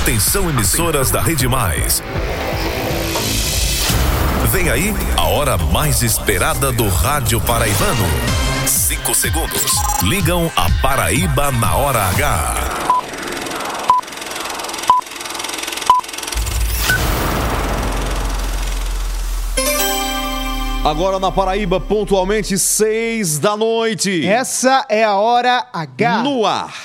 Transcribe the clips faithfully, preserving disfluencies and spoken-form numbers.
Atenção, emissoras da Rede Mais. Vem aí a hora mais esperada do rádio paraibano. Cinco segundos. Ligam a Paraíba na hora H. Agora na Paraíba, pontualmente seis da noite. Essa é a hora H. No ar.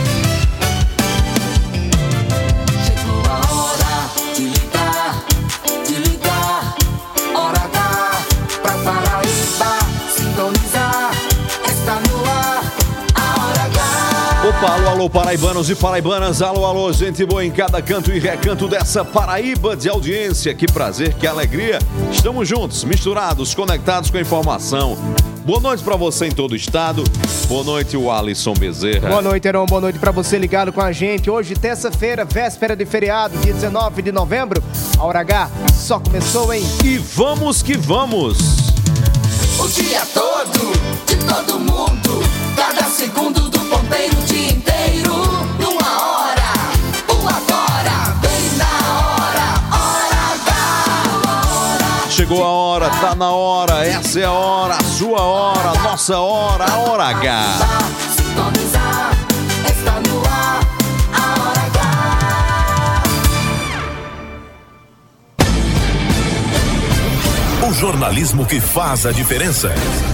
Chegou a hora de ligar, de ligar. Hora H pra Paraíba sintonizar. Está no ar a hora H. Opa, alô, alô, paraibanos e paraibanas. Alô, alô, gente boa em cada canto e recanto dessa Paraíba de audiência. Que prazer, que alegria. Estamos juntos, misturados, conectados com a informação. Boa noite pra você em todo o estado. Boa noite, o Alisson Bezerra. Boa noite, Heron. Boa noite pra você ligado com a gente. Hoje, terça-feira, véspera de feriado, dia dezenove de novembro. A hora H só começou, hein? E vamos que vamos. O dia todo, de todo mundo. Cada segundo do ponteiro, o dia inteiro. Numa hora, o agora. Bem na hora, hora H. Chegou a hora, tá na hora. Essa é a hora, a sua hora, a nossa hora, a hora H. Sintonizar, está no ar, a hora H. O jornalismo que faz a diferença.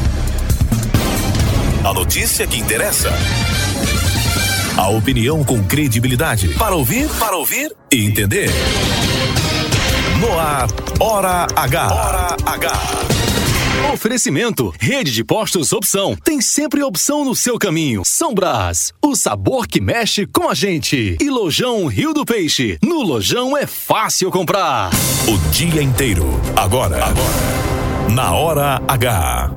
A notícia que interessa. A opinião com credibilidade. Para ouvir, para ouvir e entender. No ar, Hora H. Hora H. Oferecimento, Rede de Postos Opção. Tem sempre opção no seu caminho. São Brás, o sabor que mexe com a gente. E Lojão Rio do Peixe. No Lojão é fácil comprar. O dia inteiro. Agora. Agora. Na Hora H.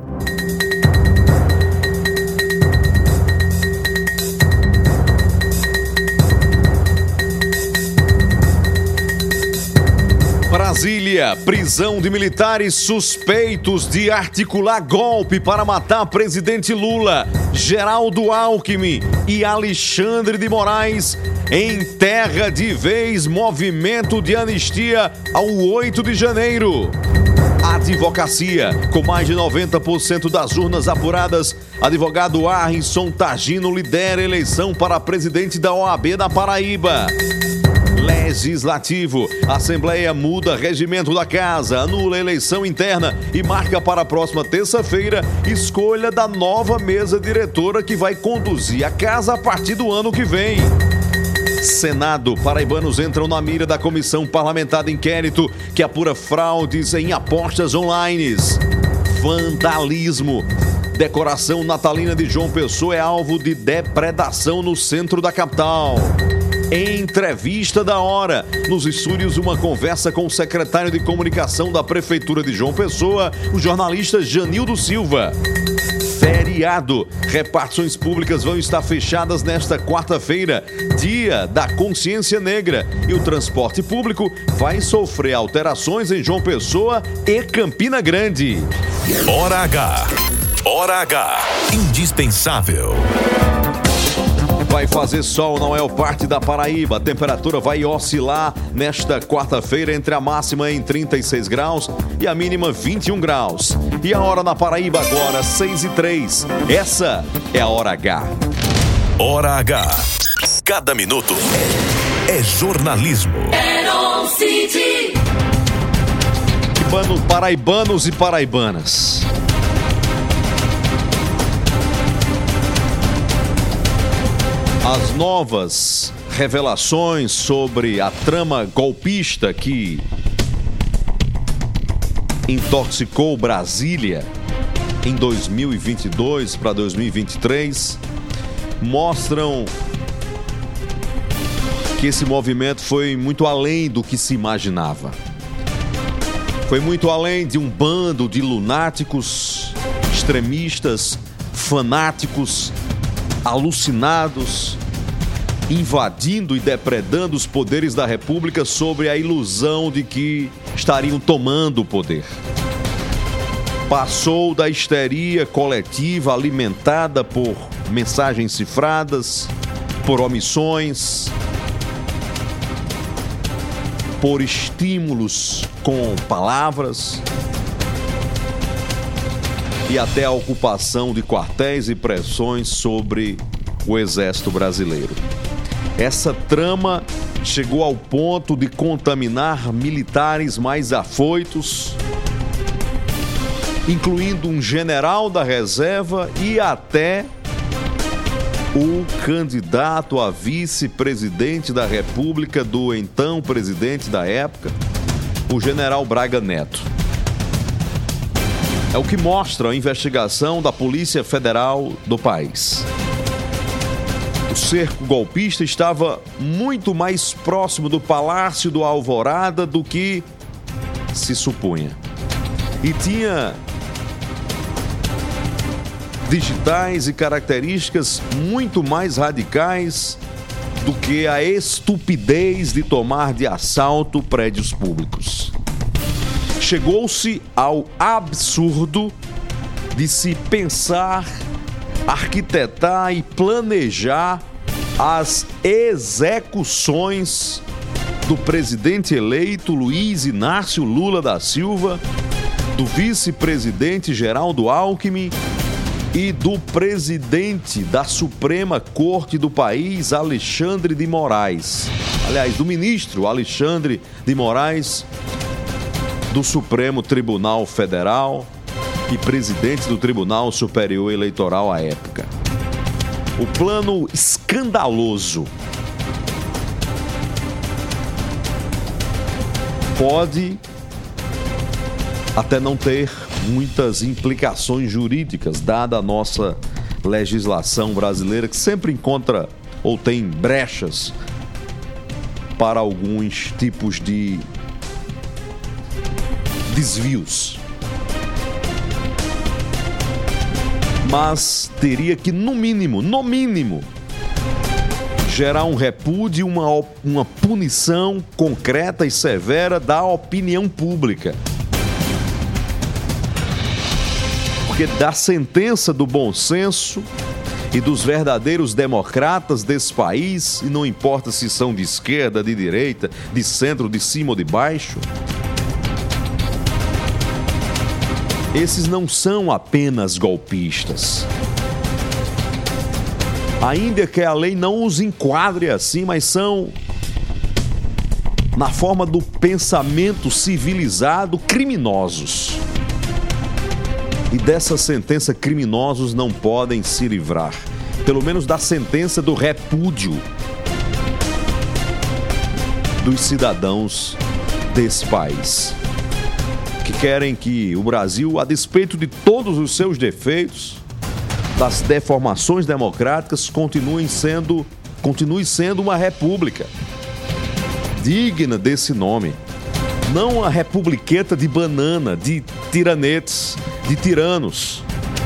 Brasília, prisão de militares suspeitos de articular golpe para matar presidente Lula, Geraldo Alckmin e Alexandre de Moraes enterra de vez movimento de anistia ao oito de janeiro. Advocacia, com mais de noventa por cento das urnas apuradas, advogado Arrinson Targino lidera a eleição para presidente da O A B da Paraíba. Legislativo. A Assembleia muda regimento da casa, anula a eleição interna e marca para a próxima terça-feira escolha da nova mesa diretora que vai conduzir a casa a partir do ano que vem. Senado. Paraibanos entram na mira da Comissão Parlamentar de Inquérito que apura fraudes em apostas online. Vandalismo. Decoração natalina de João Pessoa é alvo de depredação no centro da capital. Entrevista da hora. Nos estúdios, uma conversa com o secretário de comunicação da Prefeitura de João Pessoa, o jornalista Janildo Silva. Feriado. Repartições públicas vão estar fechadas nesta quarta-feira, dia da consciência negra. E o transporte público vai sofrer alterações em João Pessoa e Campina Grande. Hora H. Hora H. Indispensável. Vai fazer sol na maior parte da Paraíba. A temperatura vai oscilar nesta quarta-feira entre a máxima em trinta e seis graus e a mínima vinte e um graus. E a hora na Paraíba agora, seis e três. Essa é a Hora H. Hora H. Cada minuto é jornalismo. Heron City. Paraibanos e paraibanas. As novas revelações sobre a trama golpista que intoxicou Brasília em dois mil e vinte e dois para dois mil e vinte e três mostram que esse movimento foi muito além do que se imaginava. Foi muito além de um bando de lunáticos, extremistas, fanáticos, alucinados, invadindo e depredando os poderes da República sobre a ilusão de que estariam tomando o poder. Passou da histeria coletiva alimentada por mensagens cifradas, por omissões, por estímulos com palavras e até a ocupação de quartéis e pressões sobre o Exército Brasileiro. Essa trama chegou ao ponto de contaminar militares mais afoitos, incluindo um general da reserva e até o candidato a vice-presidente da República do então presidente da época, o general Braga Neto. É o que mostra a investigação da Polícia Federal do país. O cerco golpista estava muito mais próximo do Palácio do Alvorada do que se supunha. E tinha digitais e características muito mais radicais do que a estupidez de tomar de assalto prédios públicos. Chegou-se ao absurdo de se pensar, arquitetar e planejar as execuções do presidente eleito Luiz Inácio Lula da Silva, do vice-presidente Geraldo Alckmin e do presidente da Suprema Corte do país, Alexandre de Moraes. Aliás, do ministro Alexandre de Moraes, do Supremo Tribunal Federal e presidente do Tribunal Superior Eleitoral à época. O plano escandaloso pode até não ter muitas implicações jurídicas, dada a nossa legislação brasileira, que sempre encontra ou tem brechas para alguns tipos de desvios. Mas teria que, no mínimo, no mínimo, gerar um repúdio, uma, uma punição concreta e severa da opinião pública. Porque da sentença do bom senso e dos verdadeiros democratas desse país, e não importa se são de esquerda, de direita, de centro, de cima ou de baixo, esses não são apenas golpistas. Ainda que a lei não os enquadre assim, mas são, na forma do pensamento civilizado, criminosos. E dessa sentença, criminosos não podem se livrar. Pelo menos da sentença do repúdio dos cidadãos desse país, que querem que o Brasil, a despeito de todos os seus defeitos, das deformações democráticas, continue sendo, continue sendo uma república digna desse nome. Não a republiqueta de banana, de tiranetes, de tiranos,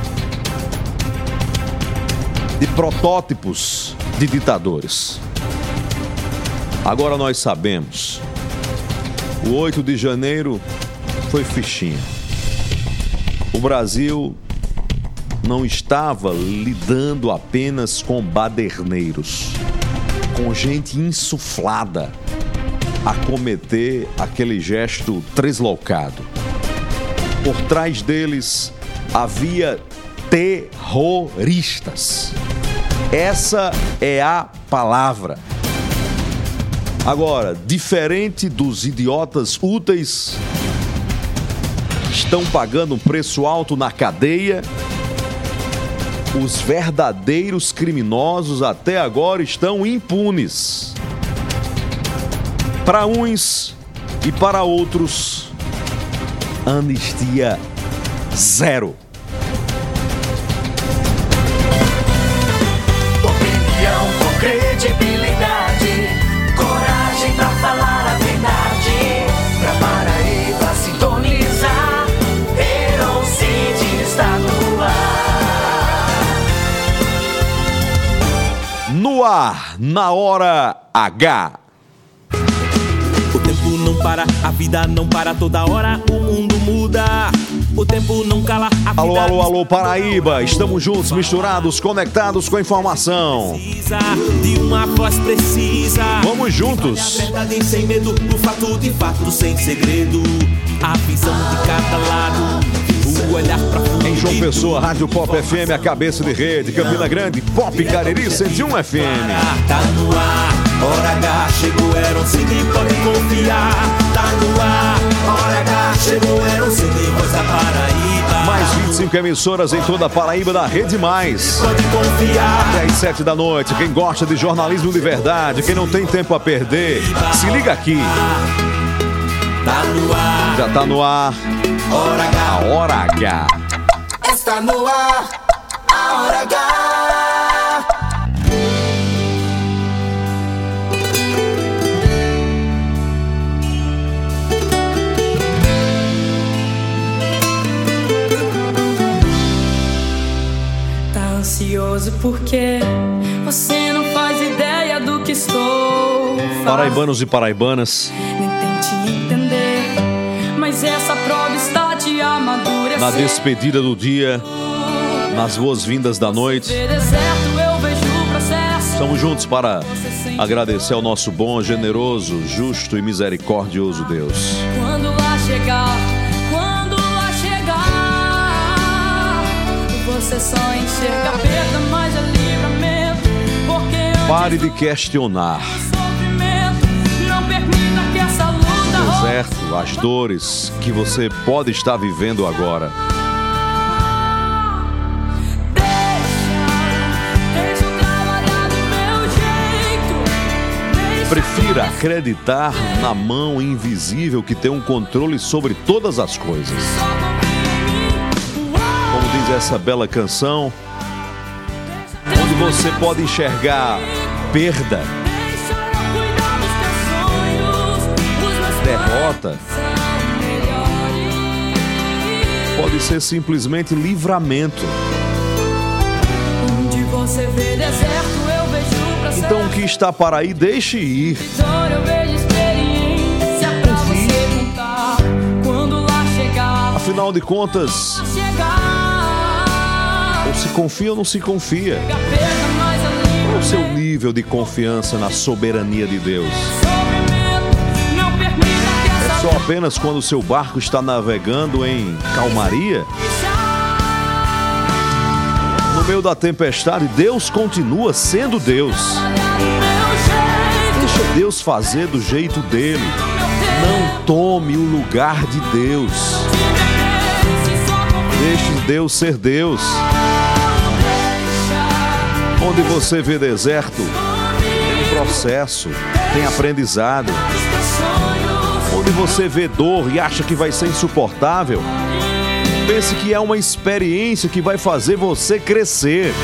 de protótipos de ditadores. Agora nós sabemos, o oito de janeiro foi fichinha. O Brasil não estava lidando apenas com baderneiros, com gente insuflada a cometer aquele gesto tresloucado. Por trás deles havia terroristas. Essa é a palavra. Agora, diferente dos idiotas úteis, estão pagando um preço alto na cadeia, os verdadeiros criminosos até agora estão impunes. Para uns e para outros, anistia zero. Opinião com credibilidade, coragem pra falar a verdade. Pra Paraíba sintonizar, Herocide está no ar. No ar, na hora H. tempo não para, a vida não para, toda hora o mundo muda. O tempo não cala, a vida... Alô, alô, alô, Paraíba, estamos juntos, misturados, conectados com a informação. Precisa de uma voz precisa. Vamos juntos. A verdade sem medo, o fato de fato sem segredo. A visão de cada lado, o olhar pra fundo. Em João Pessoa, Rádio Pop F M, a cabeça de rede. Campina Grande, Pop Cariri, cento e um F M. Tá no ar, hora H, chegou, era um Cine, pode confiar. Tá no ar, hora H, chegou, era um Cine, voz da Paraíba. Mais vinte e cinco emissoras em toda a Paraíba da Rede Mais. Pode confiar. Até às sete da noite, quem gosta de jornalismo de verdade, quem não tem tempo a perder, se liga aqui. Tá no ar, já tá no ar, hora H. A Hora H. Está no ar, a Hora H. Tá ansioso porque você não faz ideia do que estou fazendo. Paraibanos e paraibanas, Nem tente entender, mas essa prova está te amadurecendo. na despedida do dia, nas boas-vindas da noite, Deserto, eu vejo o processo. estamos juntos para agradecer ao nosso bom, generoso, justo e misericordioso Deus. Quando lá chegar, quando lá chegar, você só enxerga a perda, mas é livramento. Porque antes Pare de questionar do sofrimento, não permita que essa luta o deserto, as dores que você pode estar vivendo agora. Deixa eu trabalhar do meu jeito. Deixa Prefira acreditar na mão invisível que tem um controle sobre todas as coisas. só confia em mim. Uau, Como diz essa bela canção, onde você pode enxergar perda, deixa eu cuidar dos teus sonhos. Os meus derrota, são melhores. pode ser simplesmente livramento. Onde você vê deserto, eu vejo o processo. Então o que está para aí, deixe ir. Dor, eu vejo experiência pra você contar. Quando lá chegar, Afinal de contas, lá chegar, ou se confia ou não se confia. a perda mais Qual é o seu livre. nível de confiança na soberania de Deus? Sofrimento, não permita que É essa só apenas quando o seu barco está navegando em calmaria? No meio da tempestade, Deus continua sendo Deus. Deixa Deus fazer do jeito dele. Não tome o lugar de Deus. Deixe Deus ser Deus. Onde você vê deserto, tem processo, tem aprendizado. Onde você vê dor e acha que vai ser insuportável, pense que é uma experiência que vai fazer você crescer.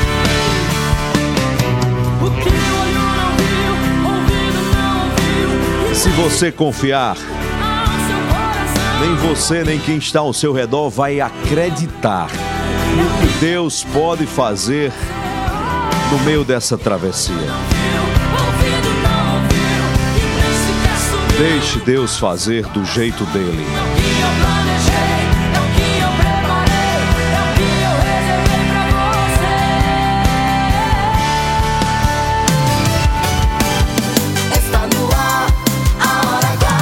O que o olho não viu, ouvido não ouviu. Se você confiar, Seu coração nem você nem quem está ao seu redor vai acreditar no que Deus pode fazer no meio dessa travessia. ouvido não ouviu. E nem sequer subiu. Deixe Deus fazer do jeito dele. É o que eu planejei, é o que eu preparei, é o que eu reservei pra você. Está no ar, a Hora H.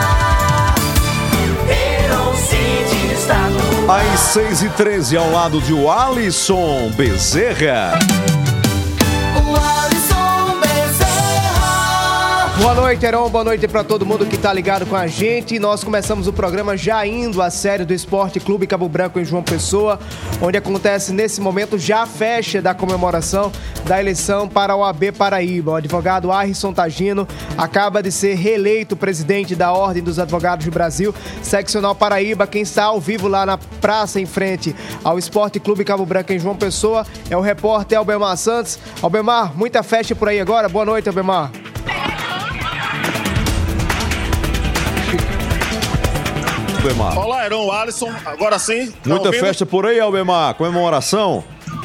Heron City está no ar. Às seis e treze, ao lado de Alisson Bezerra. O Alisson Bezerra. Boa noite, Heron. Boa noite para todo mundo que tá ligado com a gente. Nós começamos o programa já indo à série do Esporte Clube Cabo Branco em João Pessoa, onde acontece nesse momento já a festa da comemoração da eleição para a O A B Paraíba. O advogado Arrisson Tagino acaba de ser reeleito presidente da Ordem dos Advogados do Brasil, seccional Paraíba. Quem está ao vivo lá na praça em frente ao Esporte Clube Cabo Branco em João Pessoa é o repórter Albemar Santos. Albemar, muita festa por aí agora. Boa noite, Albemar. Albemar. Olá, Heron, Alisson, agora sim. tá Muita ouvindo? festa por aí, Albemar. Comemoração?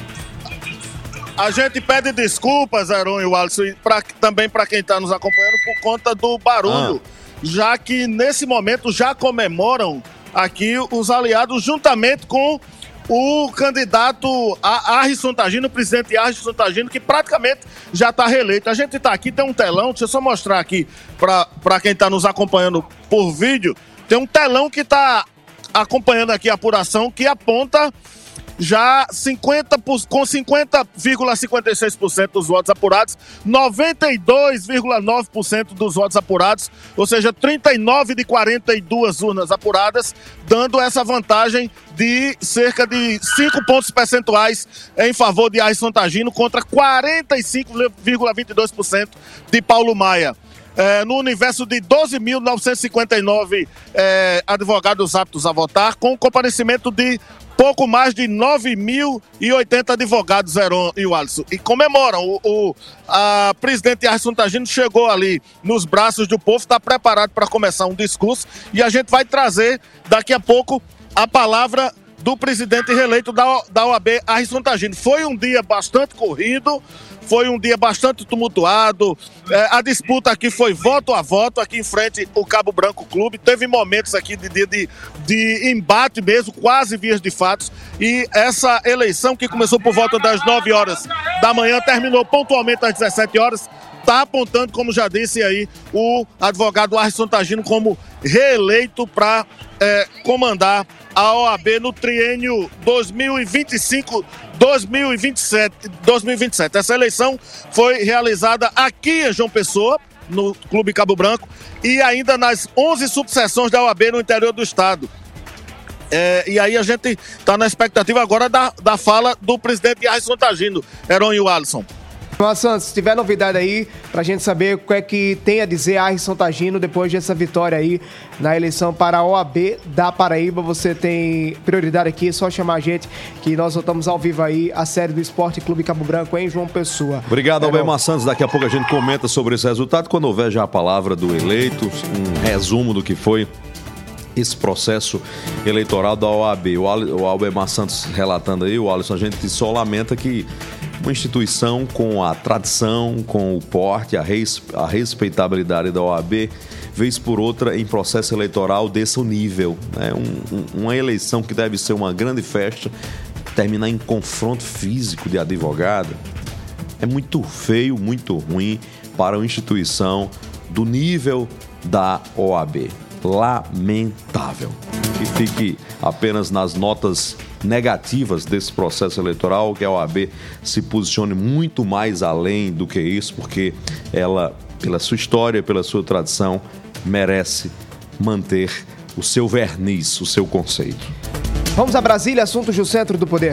A gente pede desculpas, Heron e o Alisson, e pra, também para quem está nos acompanhando por conta do barulho já que nesse momento já comemoram aqui os aliados juntamente com o candidato Arrisson Tagino, o presidente Arrisson Tagino, que praticamente já está reeleito. A gente está aqui, tem um telão, deixa eu só mostrar aqui para quem está nos acompanhando por vídeo, tem um telão que está acompanhando aqui a apuração, que aponta já cinquenta por, com cinquenta vírgula cinquenta e seis por cento dos votos apurados, noventa e dois vírgula nove por cento dos votos apurados, ou seja, trinta e nove de quarenta e duas urnas apuradas, dando essa vantagem de cerca de cinco pontos percentuais em favor de Arrisson Tagino contra quarenta e cinco vírgula vinte e dois por cento de Paulo Maia. É, no universo de doze mil novecentos e cinquenta e nove é, advogados aptos a votar, com o comparecimento de pouco mais de nove mil e oitenta advogados, Heron e Alisson. E comemoram. O, o a presidente Arrisson Tagino chegou ali nos braços do povo, está preparado para começar um discurso, e a gente vai trazer daqui a pouco a palavra do presidente reeleito da, da O A B, Arrisson Tagino. Foi um dia bastante corrido, foi um dia bastante tumultuado, é, a disputa aqui foi voto a voto, aqui em frente o Cabo Branco Clube, teve momentos aqui de, de, de, de embate mesmo, quase vias de fatos, e essa eleição que começou por volta das nove horas da manhã, terminou pontualmente às dezessete horas, está apontando, como já disse aí, o advogado Arrisson Tagino como reeleito para é, comandar a O A B no triênio dois mil e vinte e cinco a dois mil e vinte e sete. Essa eleição foi realizada aqui em João Pessoa, no Clube Cabo Branco, e ainda nas onze subseções da O A B no interior do estado. É, e aí a gente está na expectativa agora da, da fala do presidente Arrisson Tagino, Heron e o Alisson. Mas, Santos, se tiver novidade aí, pra gente saber o que é que tem a dizer Arrisson Tagino depois dessa vitória aí na eleição para a O A B da Paraíba, você tem prioridade aqui, é só chamar a gente que nós voltamos ao vivo aí a série do Esporte Clube Cabo Branco em João Pessoa. Obrigado, Albemar Santos. Daqui a pouco a gente comenta sobre esse resultado, quando houver já a palavra do eleito, um resumo do que foi esse processo eleitoral da O A B. O Albemar Santos relatando aí, o Alisson, a gente só lamenta que uma instituição com a tradição, com o porte, a, res, a respeitabilidade da O A B, vez por outra, em processo eleitoral desse nível. Né? Um, um, uma eleição que deve ser uma grande festa, terminar em confronto físico de advogado, é muito feio, muito ruim para uma instituição do nível da O A B. Lamentável. Que fique apenas nas notas negativas desse processo eleitoral, que a O A B se posicione muito mais além do que isso, porque ela, pela sua história, pela sua tradição, merece manter o seu verniz, o seu conceito. Vamos a Brasília, assuntos do Centro do Poder.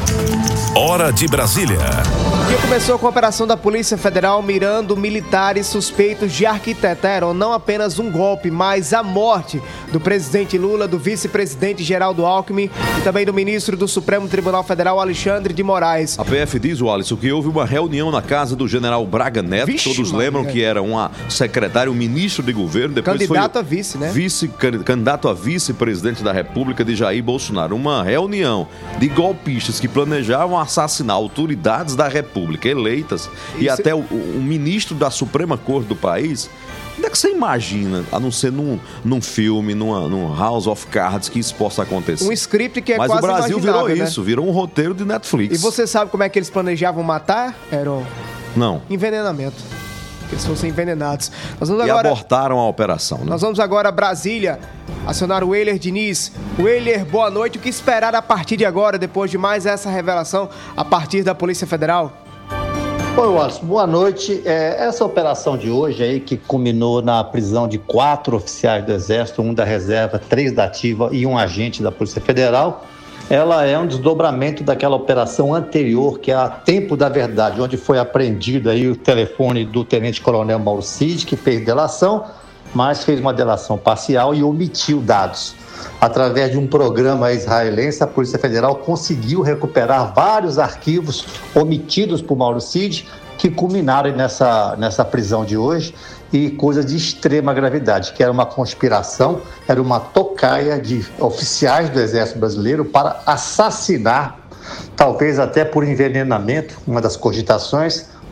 Hora de Brasília. O dia começou com a operação da Polícia Federal mirando militares suspeitos de arquitetar não apenas um golpe, mas a morte do presidente Lula, do vice-presidente Geraldo Alckmin e também do ministro do Supremo Tribunal Federal, Alexandre de Moraes. A P F diz, o Alisson, que houve uma reunião na casa do general Braga Neto. Vixe, todos lembram que era uma secretária, um ministro de governo. Depois candidato foi a vice, né? Vice, candidato a vice-presidente da República de Jair Bolsonaro. Uma reunião de golpistas que planejavam assassinar autoridades da República eleitas. Isso. E até o, o ministro da Suprema Corte do país. Onde é que você imagina, a não ser num, num filme, numa, num House of Cards, que isso possa acontecer? Um script que é Mas quase o Brasil virou né? isso, virou um roteiro de Netflix. E você sabe como é que eles planejavam matar, Heron? Não. Envenenamento. Que eles fossem envenenados. Nós vamos e agora... abortaram a operação, né? Nós vamos agora a Brasília, acionar o Weiler Diniz. Weiler, boa noite. O que esperar a partir de agora, depois de mais essa revelação a partir da Polícia Federal? Oi, Wallace, boa noite. É, essa operação de hoje aí, que culminou na prisão de quatro oficiais do Exército, um da reserva, três da ativa e um agente da Polícia Federal, ela é um desdobramento daquela operação anterior, que é a Tempo da Verdade, onde foi apreendido aí o telefone do tenente-coronel Mauro Cid, que fez delação, mas fez uma delação parcial e omitiu dados. Através de um programa israelense, a Polícia Federal conseguiu recuperar vários arquivos omitidos por Mauro Cid, que culminaram nessa, nessa prisão de hoje, e coisa de extrema gravidade, que era uma conspiração, era uma tocaia de oficiais do Exército Brasileiro para assassinar, talvez até por envenenamento, uma das cogitações,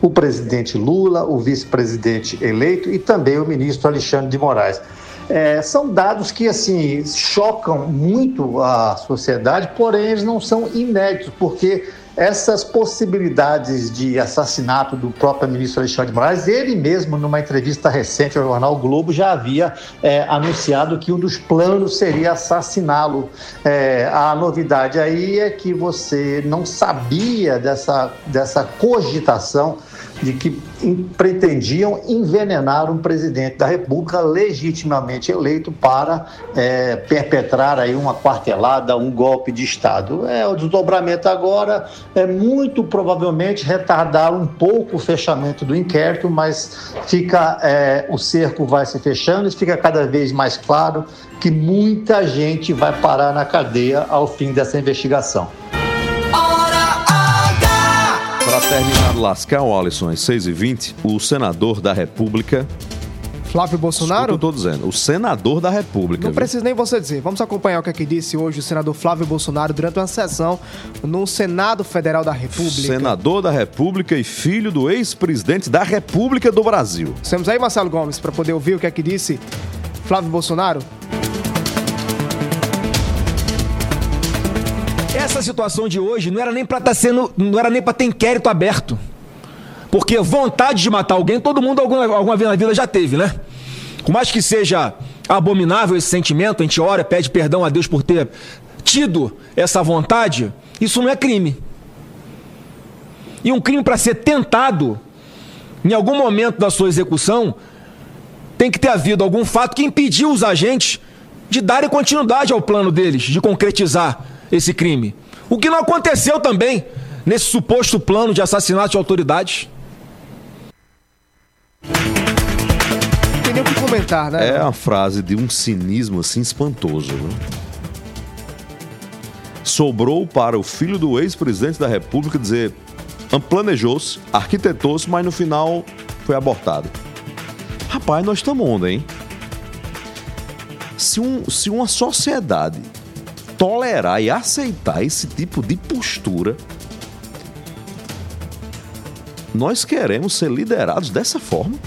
o presidente Lula, o vice-presidente eleito e também o ministro Alexandre de Moraes. É, são dados que, assim, chocam muito a sociedade, porém eles não são inéditos, porque essas possibilidades de assassinato do próprio ministro Alexandre de Moraes, ele mesmo, numa entrevista recente ao jornal Globo, já havia é, anunciado que um dos planos seria assassiná-lo. É, a novidade aí é que você não sabia dessa, dessa cogitação de que pretendiam envenenar um presidente da República legitimamente eleito para é, perpetrar aí uma quartelada, um golpe de Estado. É, o desdobramento agora é muito provavelmente retardar um pouco o fechamento do inquérito, mas fica, é, o cerco vai se fechando e fica cada vez mais claro que muita gente vai parar na cadeia ao fim dessa investigação. Para terminar de lascar, o Alisson, às seis e vinte, o senador da República... Flávio Bolsonaro? Eu estou dizendo, o senador da República. Não viu? precisa nem você dizer. Vamos acompanhar o que é que disse hoje o senador Flávio Bolsonaro durante uma sessão no Senado Federal da República. Senador da República e filho do ex-presidente da República do Brasil. Estamos aí, Marcelo Gomes, para poder ouvir o que é que disse Flávio Bolsonaro. Essa situação de hoje não era nem para estar sendo, não era nem para ter inquérito aberto. Porque vontade de matar alguém, todo mundo alguma, alguma vez na vida já teve, né? Por mais que seja abominável esse sentimento, a gente ora, pede perdão a Deus por ter tido essa vontade, isso não é crime. E um crime, para ser tentado, em algum momento da sua execução, tem que ter havido algum fato que impediu os agentes de darem continuidade ao plano deles, de concretizar esse crime. O que não aconteceu também nesse suposto plano de assassinato de autoridades. Não tem nem o que comentar, né? É uma frase de um cinismo assim espantoso, né? Sobrou para o filho do ex-presidente da República dizer: planejou-se, arquitetou-se, mas no final foi abortado. Rapaz, nós estamos onde, hein? Se, um, se uma sociedade tolerar e aceitar esse tipo de postura, nós queremos ser liderados dessa forma?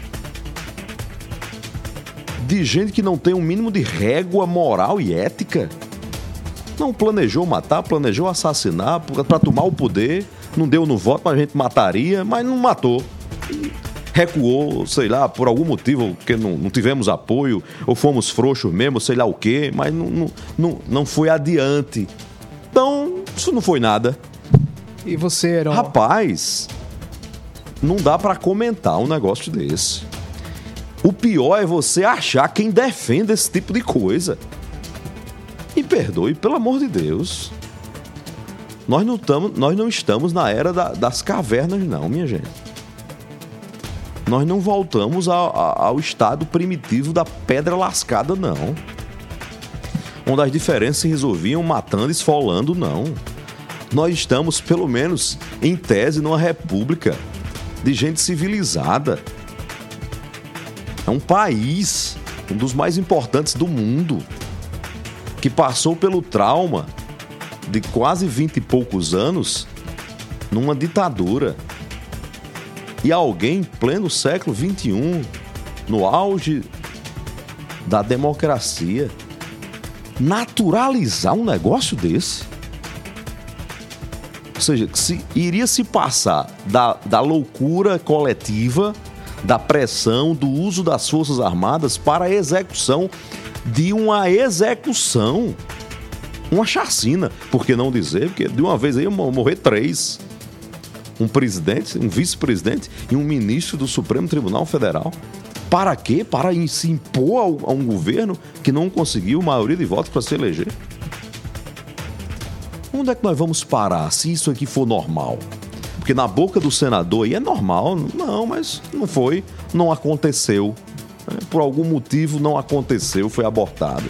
De gente que não tem um mínimo de régua moral e ética? Não planejou matar, planejou assassinar para tomar o poder, não deu no voto, mas a gente mataria, mas não matou. Recuou, sei lá, por algum motivo, porque não, não tivemos apoio, ou fomos frouxos mesmo, sei lá o quê, mas não, não, não, não foi adiante. Então, isso não foi nada. E você, Heron? Rapaz, não dá pra comentar um negócio desse. O pior é você achar quem defende esse tipo de coisa. E perdoe, pelo amor de Deus. Nós não, tamo, nós não estamos na era da, das cavernas, não, minha gente. Nós não voltamos ao, ao estado primitivo da pedra lascada, não. Onde as diferenças se resolviam matando e esfolando, não. Nós estamos, pelo menos, em tese, numa república de gente civilizada. É um país, um dos mais importantes do mundo, que passou pelo trauma de quase vinte e poucos anos numa ditadura. E alguém, em pleno século vinte e um, no auge da democracia, naturalizar um negócio desse? Ou seja, se, iria se passar da, da loucura coletiva, da pressão, do uso das Forças Armadas para a execução de uma execução, uma chacina. Por que não dizer? Porque de uma vez aí iam morrer três. Um presidente, um vice-presidente e um ministro do Supremo Tribunal Federal. Para quê? Para se impor a um governo que não conseguiu maioria de votos para se eleger? Onde é que nós vamos parar se isso aqui for normal? Porque na boca do senador aí é normal. Não, mas não foi, não aconteceu. Por algum motivo não aconteceu, foi abortado.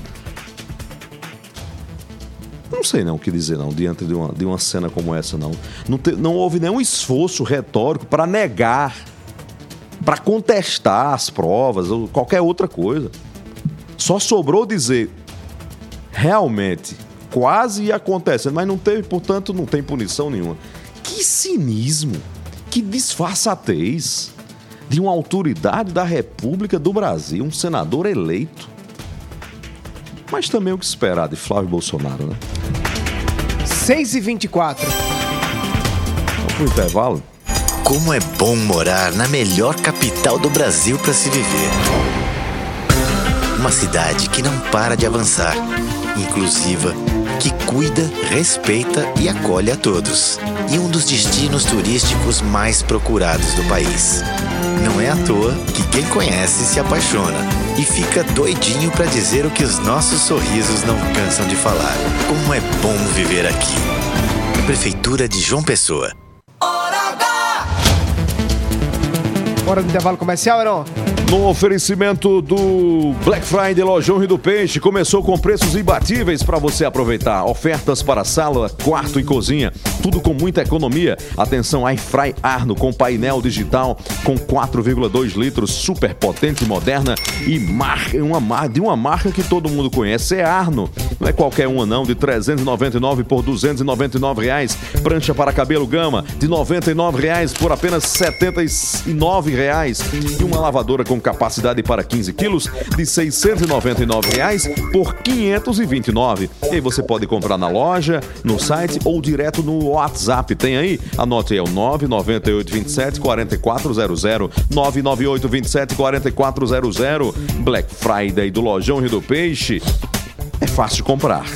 Não sei não o que dizer não, diante de uma, de uma cena como essa não. Não, te, não houve nenhum esforço retórico para negar, para contestar as provas ou qualquer outra coisa. Só sobrou dizer, realmente, quase ia acontecendo, mas não teve, portanto, não tem punição nenhuma. Que cinismo, Que disfarçatez de uma autoridade da República do Brasil, um senador eleito. Mas também o que esperar de Flávio Bolsonaro, né? seis e vinte e quatro. Vamos pro intervalo? Como é bom morar na melhor capital do Brasil para se viver. Uma cidade que não para de avançar, inclusiva, que cuida, respeita e acolhe a todos. E um dos destinos turísticos mais procurados do país. Não é à toa que quem conhece se apaixona e fica doidinho para dizer o que os nossos sorrisos não cansam de falar. Como é bom viver aqui. Prefeitura de João Pessoa. Hora do intervalo comercial, Heron? No oferecimento do Black Friday Lojão Rio do Peixe, começou com preços imbatíveis para você aproveitar. Ofertas para sala, quarto e cozinha, tudo com muita economia. Atenção, Airfry Arno com painel digital com quatro vírgula dois litros, super potente e moderna e marca, uma marca, de uma marca que todo mundo conhece, é Arno. Não é qualquer uma não, de trezentos e noventa e nove por duzentos e noventa e nove reais. Prancha para cabelo Gama de noventa e nove reais por apenas setenta e nove reais. E uma lavadora com capacidade para quinze quilos de seiscentos e noventa e nove reais por quinhentos e vinte e nove reais. E aí você pode comprar na loja, no site ou direto no WhatsApp. Tem aí? Anote aí, é o nove nove oito dois sete quatro quatro zero zero, nove nove oito dois sete quatro quatro zero zero. Black Friday do Lojão Rio do Peixe. É fácil de comprar.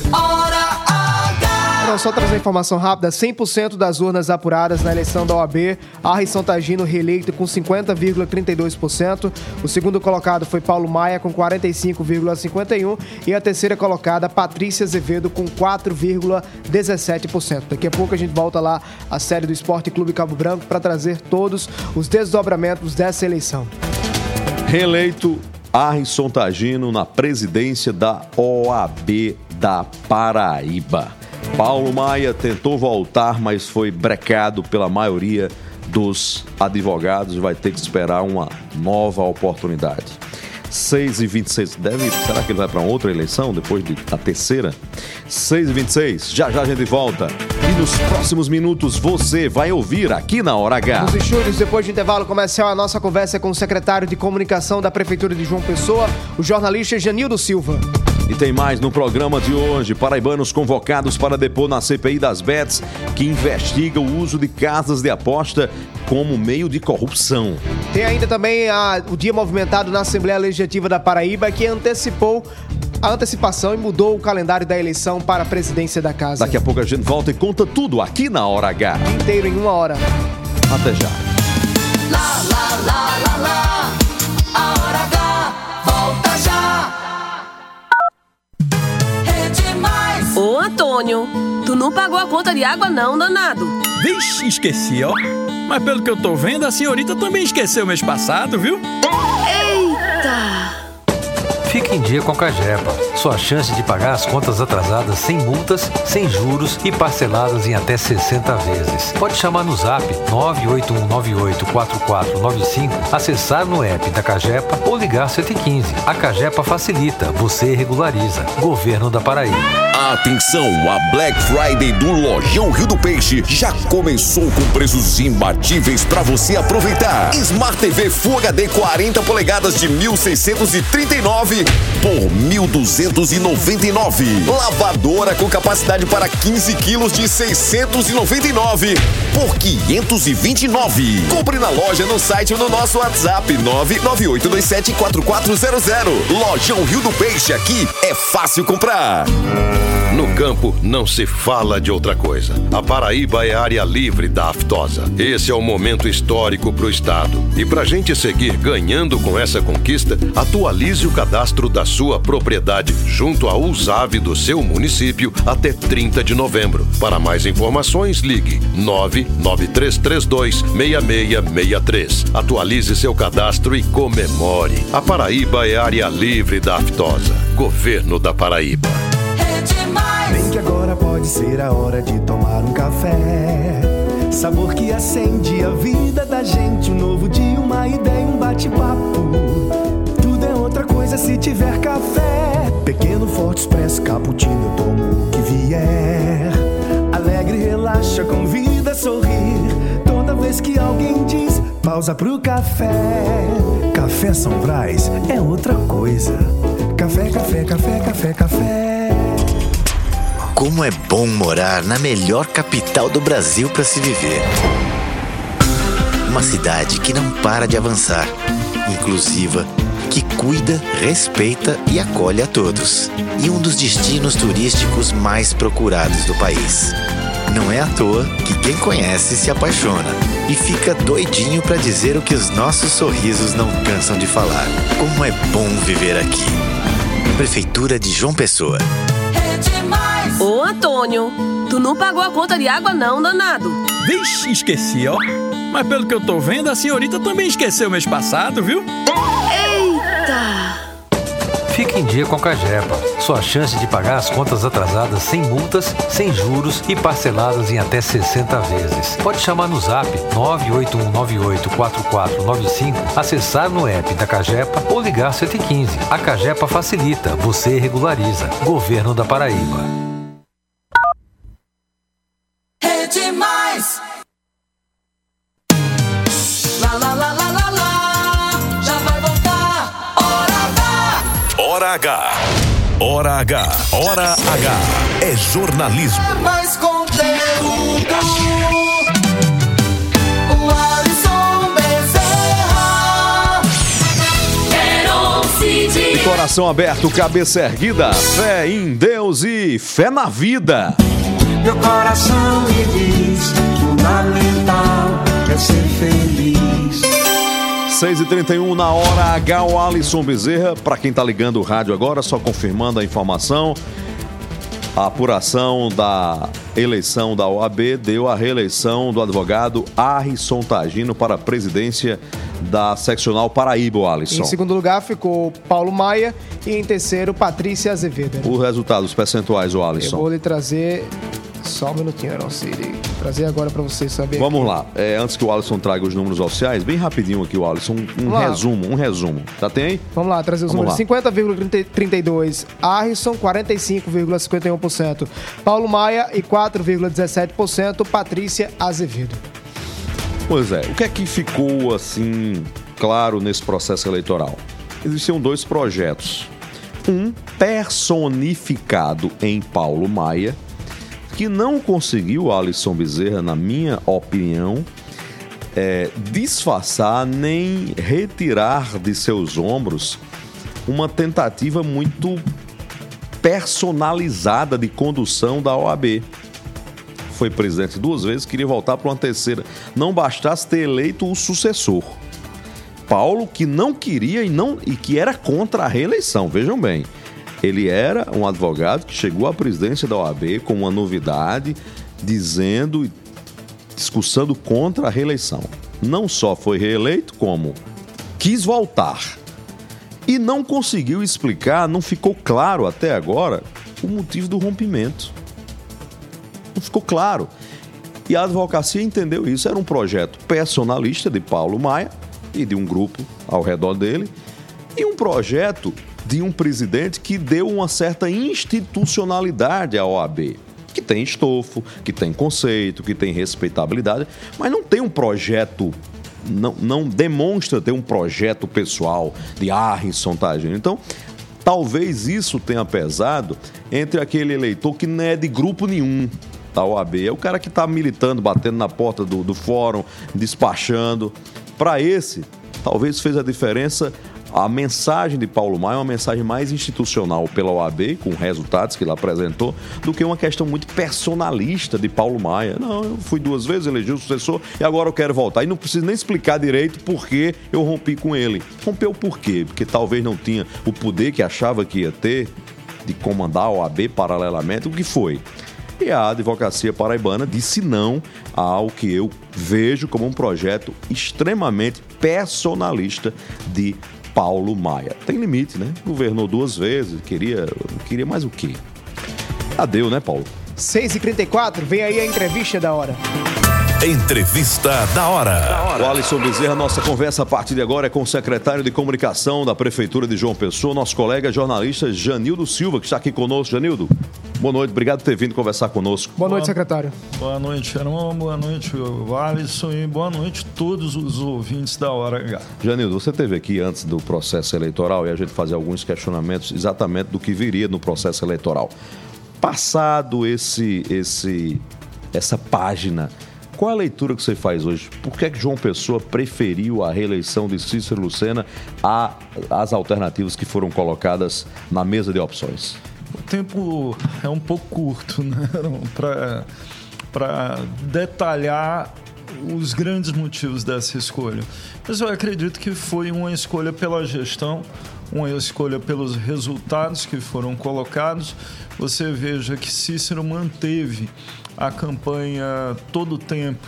Não, só trazer informação rápida, cem por cento das urnas apuradas na eleição da O A B, Arrisson Tagino reeleito com cinquenta vírgula trinta e dois por cento, o segundo colocado foi Paulo Maia com quarenta e cinco vírgula cinquenta e um por cento e a terceira colocada, Patrícia Azevedo com quatro vírgula dezessete por cento. Daqui a pouco a gente volta lá à série do Esporte Clube Cabo Branco para trazer todos os desdobramentos dessa eleição. Reeleito Arrisson Tagino na presidência da O A B da Paraíba. Paulo Maia tentou voltar, mas foi brecado pela maioria dos advogados e vai ter que esperar uma nova oportunidade. seis e vinte e seis, deve, será que ele vai para outra eleição depois de, da terceira? seis e vinte e seis, já já a gente volta. E nos próximos minutos você vai ouvir aqui na Hora H. Nos estúdios, depois do intervalo comercial, a nossa conversa é com o secretário de Comunicação da Prefeitura de João Pessoa, o jornalista Janildo Silva. E tem mais no programa de hoje. Paraibanos convocados para depor na C P I das Bets, que investiga o uso de casas de aposta como meio de corrupção. Tem ainda também a, o dia movimentado na Assembleia Legislativa da Paraíba, que antecipou a antecipação e mudou o calendário da eleição para a presidência da casa. Daqui a pouco a gente volta e conta tudo aqui na Hora H. Inteiro em uma hora. Até já. Lá, lá, lá, lá, lá. A Hora H volta já. Ô, Antônio, tu não pagou a conta de água não, danado? Vixe, esqueci, ó. Mas pelo que eu tô vendo, a senhorita também esqueceu mês passado, viu? Eita! Fique em dia com a Cagepa. Sua chance de pagar as contas atrasadas sem multas, sem juros e parceladas em até sessenta vezes. Pode chamar no zap nove oito um nove oito quatro quatro nove cinco, acessar no app da Cagepa ou ligar cento e quinze. A Cagepa facilita, você regulariza. Governo da Paraíba. Atenção, a Black Friday do Lojão Rio do Peixe já começou com preços imbatíveis para você aproveitar. Smart T V Full H D quarenta polegadas de mil seiscentos e trinta e nove por mil duzentos e noventa e nove. Lavadora com capacidade para quinze quilos de seiscentos e noventa e nove por quinhentos e vinte e nove. Compre na loja, no site ou no nosso WhatsApp nove nove oito dois sete quatro quatro zero zero. Lojão Rio do Peixe, aqui é fácil comprar. No campo, não se fala de outra coisa. A Paraíba é área livre da aftosa. Esse é o momento histórico para o Estado. E para a gente seguir ganhando com essa conquista, atualize o cadastro da sua propriedade junto à USAV do seu município até trinta de novembro. Para mais informações, ligue nove nove três três dois seis seis seis três. Atualize seu cadastro e comemore. A Paraíba é área livre da aftosa. Governo da Paraíba. Bem que agora pode ser a hora de tomar um café. Sabor que acende a vida da gente. Um novo dia, uma ideia, um bate-papo. Tudo é outra coisa se tiver café. Pequeno, forte, expresso, cappuccino, eu tomo o que vier. Alegre, relaxa, convida a sorrir. Toda vez que alguém pausa pro café. Café São Brás é outra coisa. Café, café, café, café, café. Como é bom morar na melhor capital do Brasil para se viver. Uma cidade que não para de avançar, inclusiva, que cuida, respeita e acolhe a todos. E um dos destinos turísticos mais procurados do país. Não é à toa que quem conhece se apaixona e fica doidinho para dizer o que os nossos sorrisos não cansam de falar. Como é bom viver aqui. Prefeitura de João Pessoa. Ô, Antônio, tu não pagou a conta de água não, danado? Vixe, esqueci, ó. Mas pelo que eu tô vendo, a senhorita também esqueceu mês passado, viu? Eita! Fique em dia com a Cagepa. Sua chance de pagar as contas atrasadas sem multas, sem juros e parceladas em até sessenta vezes. Pode chamar no zap nove oito um nove oito quatro quatro nove cinco, acessar no app da Cagepa ou ligar cento e quinze. A Cagepa facilita, você regulariza. Governo da Paraíba. Rede Mais. Lá, lá, lá, lá, lá, lá. Já vai voltar. Hora H. Hora H. Hora H. É jornalismo. É mais conteúdo. O Alisson Bezerra. Quero Cid. De coração aberto, cabeça erguida, fé em Deus e fé na vida. Meu coração me diz, fundamental é ser feliz. seis e trinta e um na Hora H, o Alisson Bezerra. Para quem tá ligando o rádio agora, só confirmando a informação. A apuração da eleição da O A B deu a reeleição do advogado Arrisson Tagino para a presidência da seccional Paraíba, Alisson. Em segundo lugar ficou Paulo Maia e em terceiro Patrícia Azevedo. O resultado, os percentuais, o Alisson. Eu vou lhe trazer só um minutinho, não sei. Trazer agora para vocês saberem. Vamos lá. É, antes que o Alisson traga os números oficiais, bem rapidinho aqui, o Alisson, um, um resumo, um resumo. Já tem aí? Vamos lá, trazer os Vamos números. lá. cinquenta vírgula trinta e dois, Arrisson, quarenta e cinco vírgula cinquenta e um por cento. Paulo Maia e quatro vírgula dezessete por cento, Patrícia Azevedo. Pois é, o que é que ficou, assim, claro nesse processo eleitoral? Existiam dois projetos. Um personificado em Paulo Maia, que não conseguiu, Alisson Bezerra, na minha opinião, é, disfarçar nem retirar de seus ombros uma tentativa muito personalizada de condução da O A B. Foi presidente duas vezes, queria voltar para uma terceira. Não bastasse ter eleito o sucessor. Paulo, que não queria e, não, e que era contra a reeleição, vejam bem. Ele era um advogado que chegou à presidência da O A B com uma novidade, dizendo e discussando contra a reeleição. Não só foi reeleito, como quis voltar. E não conseguiu explicar, não ficou claro até agora, o motivo do rompimento. Não ficou claro. E a advocacia entendeu isso. Era um projeto personalista de Paulo Maia e de um grupo ao redor dele. E um projeto de um presidente que deu uma certa institucionalidade à O A B, que tem estofo, que tem conceito, que tem respeitabilidade, mas não tem um projeto, não, não demonstra ter um projeto pessoal de Arrisson Tagino. Então, talvez isso tenha pesado entre aquele eleitor que não é de grupo nenhum da O A B, é o cara que está militando, batendo na porta do, do fórum, despachando. Para esse, talvez fez a diferença a mensagem de Paulo Maia é uma mensagem mais institucional pela O A B, com resultados que ele apresentou, do que uma questão muito personalista de Paulo Maia. Não, eu fui duas vezes, elegi o sucessor e agora eu quero voltar. E não preciso nem explicar direito por que eu rompi com ele. Rompeu por quê? Porque talvez não tinha o poder que achava que ia ter de comandar a O A B paralelamente. O que foi? E a advocacia paraibana disse não ao que eu vejo como um projeto extremamente personalista de Paulo Maia. Tem limite, né? Governou duas vezes, queria, queria mais o quê? Adeu, né, Paulo? seis e trinta e quatro, vem aí a entrevista da hora. Entrevista da hora. O Alisson Bezerra, nossa conversa a partir de agora é com o secretário de Comunicação da Prefeitura de João Pessoa, nosso colega jornalista Janildo Silva, que está aqui conosco. Janildo, boa noite, obrigado por ter vindo conversar conosco. Boa noite, secretário. Boa noite, Heron, boa noite, Alisson, e boa noite a todos os ouvintes da Hora H. Janildo, você esteve aqui antes do processo eleitoral e a gente fazia alguns questionamentos exatamente do que viria no processo eleitoral. Passado esse, esse, essa página, qual a leitura que você faz hoje? Por que é que João Pessoa preferiu a reeleição de Cícero Lucena às alternativas que foram colocadas na mesa de opções? O tempo é um pouco curto, né, para detalhar os grandes motivos dessa escolha. Mas eu acredito que foi uma escolha pela gestão, uma escolha pelos resultados que foram colocados. Você veja que Cícero manteve a campanha todo o tempo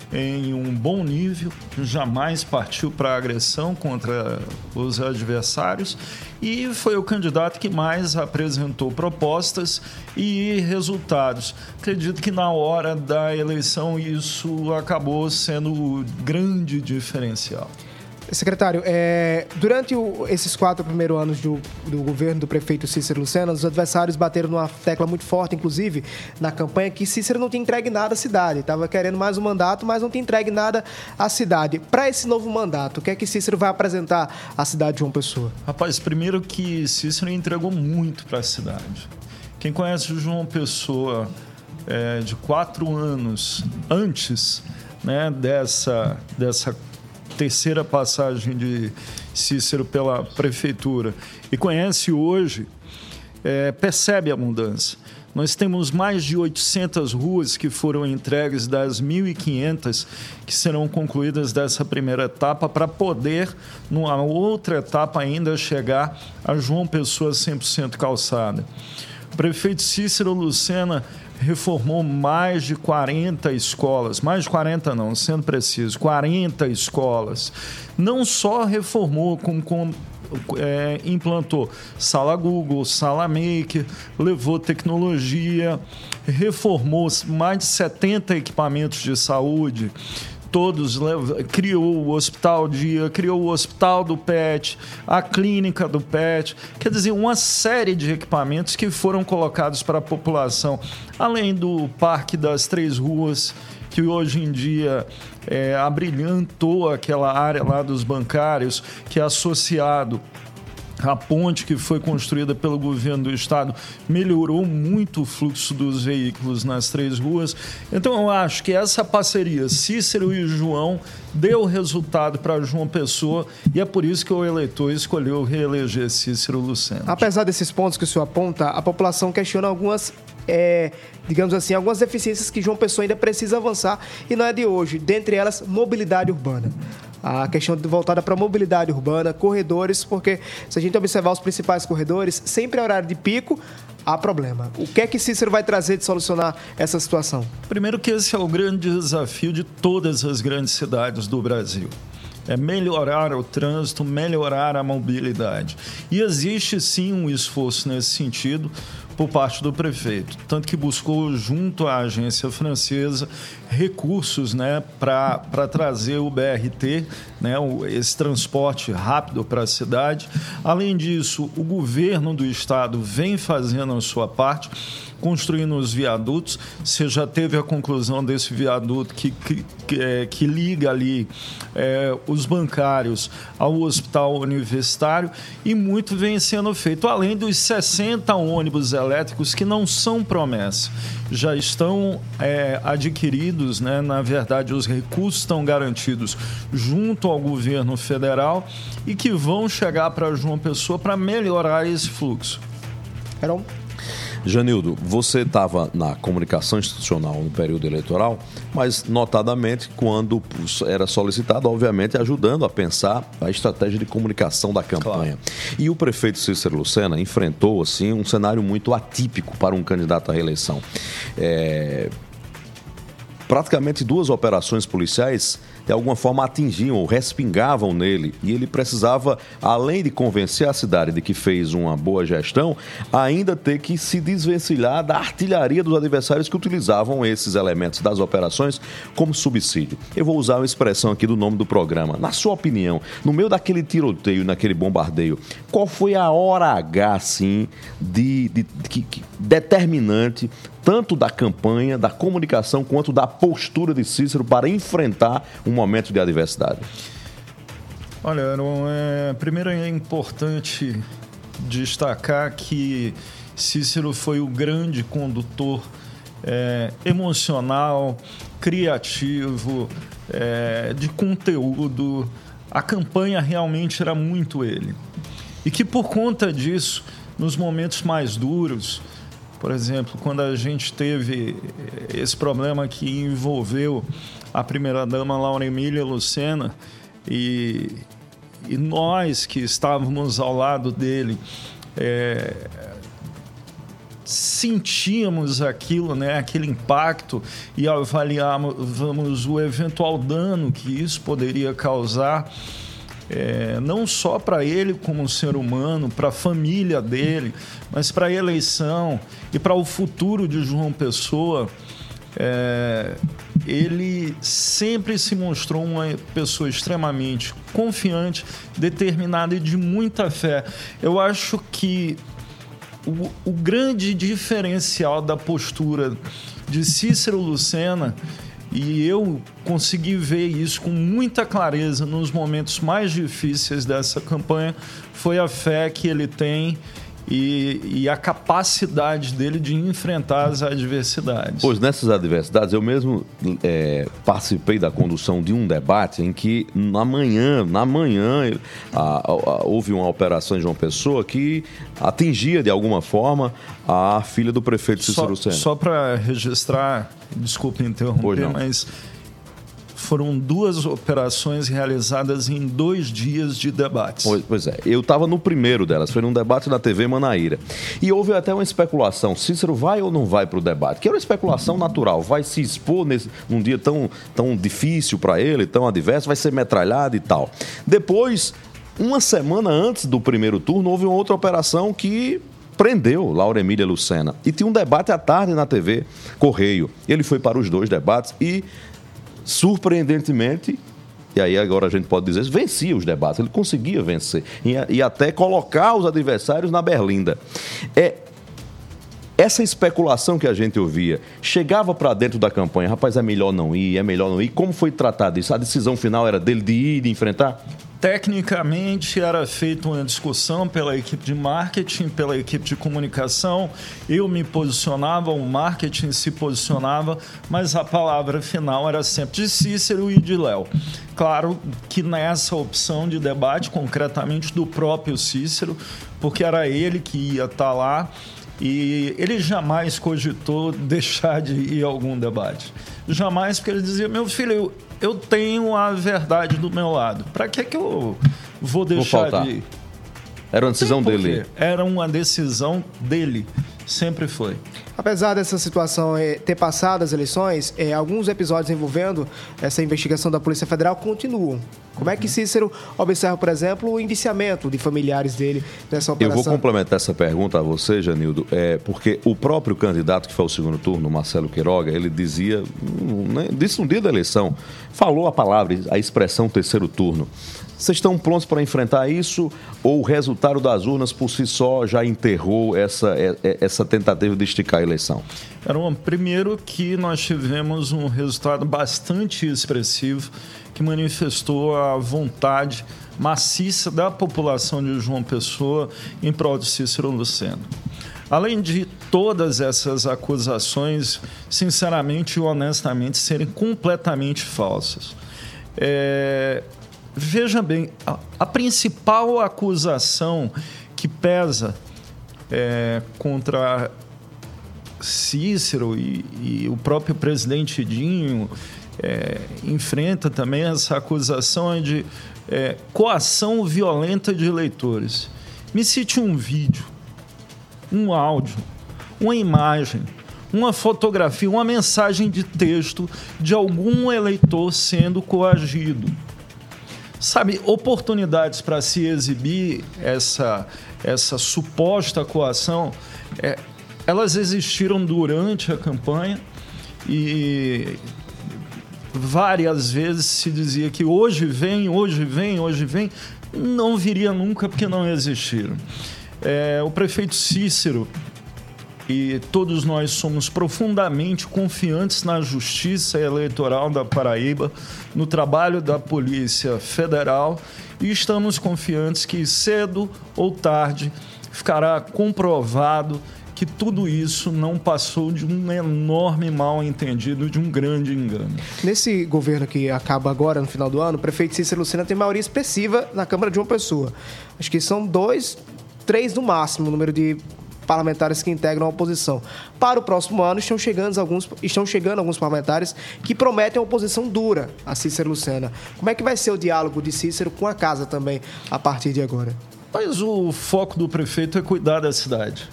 em um bom nível, jamais partiu para agressão contra os adversários e foi o candidato que mais apresentou propostas e resultados. Acredito que na hora da eleição isso acabou sendo o grande diferencial. Secretário, é, durante o, esses quatro primeiros anos do, do governo do prefeito Cícero Lucena, os adversários bateram numa tecla muito forte, inclusive na campanha, que Cícero não tinha entregue nada à cidade. Estava querendo mais um mandato, mas não tinha entregue nada à cidade. Para esse novo mandato, o que é que Cícero vai apresentar à cidade de João Pessoa? Rapaz, primeiro que Cícero entregou muito para a cidade. Quem conhece o João Pessoa é, de quatro anos antes, né, dessa, dessa terceira passagem de Cícero pela prefeitura e conhece hoje, é, percebe a mudança. Nós temos mais de oitocentas ruas que foram entregues das mil e quinhentas que serão concluídas dessa primeira etapa para poder, numa outra etapa ainda, chegar a João Pessoa cem por cento calçada. O prefeito Cícero Lucena reformou mais de quarenta escolas, mais de quarenta não, sendo preciso, quarenta escolas. Não só reformou, como, como é, implantou sala Google, sala Maker, levou tecnologia, reformou mais de setenta equipamentos de saúde, todos, criou o Hospital Dia, criou o Hospital do Pet, a Clínica do Pet, quer dizer, uma série de equipamentos que foram colocados para a população, além do Parque das Três Ruas, que hoje em dia é, abrilhantou aquela área lá dos bancários, que é associado a ponte que foi construída pelo governo do estado melhorou muito o fluxo dos veículos nas três ruas. Então, eu acho que essa parceria, Cícero e João, deu resultado para João Pessoa e é por isso que o eleitor escolheu reeleger Cícero Lucena. Apesar desses pontos que o senhor aponta, a população questiona algumas, é, digamos assim, algumas deficiências que João Pessoa ainda precisa avançar e não é de hoje, dentre elas, mobilidade urbana. A questão voltada para a mobilidade urbana, corredores, porque se a gente observar os principais corredores, sempre é horário de pico, há problema. O que é que Cícero vai trazer de solucionar essa situação? Primeiro que esse é o grande desafio de todas as grandes cidades do Brasil. É melhorar o trânsito, melhorar a mobilidade. E existe sim um esforço nesse sentido por parte do prefeito, tanto que buscou junto à agência francesa recursos, né, para trazer o B R T, né, esse transporte rápido para a cidade. Além disso, o governo do estado vem fazendo a sua parte, construindo os viadutos. Você já teve a conclusão desse viaduto que, que, que, é, que liga ali é, os bancários ao hospital universitário e muito vem sendo feito, além dos sessenta ônibus elétricos que não são promessa, já estão é, adquiridos, né? Na verdade, os recursos estão garantidos junto ao governo federal e que vão chegar para João Pessoa para melhorar esse fluxo. Heron? Janildo, você estava na comunicação institucional no período eleitoral, mas notadamente quando era solicitado, obviamente, ajudando a pensar a estratégia de comunicação da campanha. Claro. E o prefeito Cícero Lucena enfrentou assim, um cenário muito atípico para um candidato à reeleição. É... Praticamente duas operações policiais de alguma forma atingiam ou respingavam nele. E ele precisava, além de convencer a cidade de que fez uma boa gestão, ainda ter que se desvencilhar da artilharia dos adversários que utilizavam esses elementos das operações como subsídio. Eu vou usar uma expressão aqui do nome do programa. Na sua opinião, no meio daquele tiroteio, naquele bombardeio, qual foi a hora H, assim, de, de, de, de determinante tanto da campanha, da comunicação, quanto da postura de Cícero para enfrentar um momento de adversidade? Olha, Aaron, é, primeiro é importante destacar que Cícero foi o grande condutor é, emocional, criativo, é, de conteúdo. A campanha realmente era muito ele. E que por conta disso, nos momentos mais duros, por exemplo, quando a gente teve esse problema que envolveu a primeira-dama Laura Emília Lucena e, e nós que estávamos ao lado dele é, sentíamos aquilo, né, aquele impacto e avaliávamos o eventual dano que isso poderia causar. É, não só para ele como ser humano, para a família dele, mas para a eleição e para o futuro de João Pessoa. É, ele sempre se mostrou uma pessoa extremamente confiante, determinada e de muita fé. Eu acho que o, o grande diferencial da postura de Cícero Lucena, e eu consegui ver isso com muita clareza nos momentos mais difíceis dessa campanha, foi a fé que ele tem e, e a capacidade dele de enfrentar as adversidades. Pois nessas adversidades, eu mesmo é, participei da condução de um debate em que na manhã, na manhã a, a, a, houve uma operação em João Pessoa que atingia de alguma forma a filha do prefeito Cícero Lucena. Só, só para registrar, desculpe interromper, mas foram duas operações realizadas em dois dias de debates. Pois, pois é, eu estava no primeiro delas, foi num debate na T V Manaíra. E houve até uma especulação, Cícero vai ou não vai para o debate? Que era uma especulação natural, vai se expor nesse, num dia tão, tão difícil para ele, tão adverso, vai ser metralhado e tal. Depois, uma semana antes do primeiro turno, houve uma outra operação que prendeu Laura Emília Lucena. E tinha um debate à tarde na T V Correio. Ele foi para os dois debates e, surpreendentemente, e aí agora a gente pode dizer, vencia os debates, ele conseguia vencer e, e até colocar os adversários na berlinda. É, essa especulação que a gente ouvia chegava para dentro da campanha, rapaz, é melhor não ir, é melhor não ir. Como foi tratado isso? A decisão final era dele de ir, de enfrentar? Tecnicamente, era feita uma discussão pela equipe de marketing, pela equipe de comunicação. Eu me posicionava, o marketing se posicionava, mas a palavra final era sempre de Cícero e de Léo. Claro que nessa opção de debate, concretamente do próprio Cícero, porque era ele que ia estar lá e ele jamais cogitou deixar de ir a algum debate. Jamais, porque ele dizia, meu filho, eu, eu tenho a verdade do meu lado. Para que que eu vou deixar vou de ir? Era uma decisão dele. Era uma decisão dele. Sempre foi. Apesar dessa situação é, ter passado as eleições, é, alguns episódios envolvendo essa investigação da Polícia Federal continuam. Como é que Cícero observa, por exemplo, o indiciamento de familiares dele nessa operação? Eu vou complementar essa pergunta a você, Janildo, é, porque o próprio candidato que foi ao segundo turno, Marcelo Queiroga, ele dizia, né, disse no dia da eleição, falou a palavra, a expressão terceiro turno. Vocês estão prontos para enfrentar isso ou o resultado das urnas por si só já enterrou essa, essa tentativa de esticar a eleição? Era primeiro que nós tivemos um resultado bastante expressivo que manifestou a vontade maciça da população de João Pessoa em prol de Cícero Lucena. Além de todas essas acusações, sinceramente e honestamente, serem completamente falsas. É... Veja bem, a, a principal acusação que pesa é, contra Cícero e, e o próprio presidente Dinho é, enfrenta também essa acusação de é, coação violenta de eleitores. Me cite um vídeo, um áudio, uma imagem, uma fotografia, uma mensagem de texto de algum eleitor sendo coagido. Sabe, oportunidades para se exibir essa, essa suposta coação, é, elas existiram durante a campanha e várias vezes se dizia que hoje vem, hoje vem, hoje vem, não viria nunca porque não existiram. É, o prefeito Cícero e todos nós somos profundamente confiantes na justiça eleitoral da Paraíba, no trabalho da Polícia Federal e estamos confiantes que cedo ou tarde ficará comprovado que tudo isso não passou de um enorme mal-entendido, de um grande engano. Nesse governo que acaba agora, no final do ano, o prefeito Cícero Lucena tem maioria expressiva na Câmara de João Pessoa. Acho que são dois, três no máximo o número de parlamentares que integram a oposição. Para o próximo ano, estão chegando alguns, estão chegando alguns parlamentares que prometem uma oposição dura a Cícero Lucena. Como é que vai ser o diálogo de Cícero com a casa também, a partir de agora? Mas o foco do prefeito é cuidar da cidade.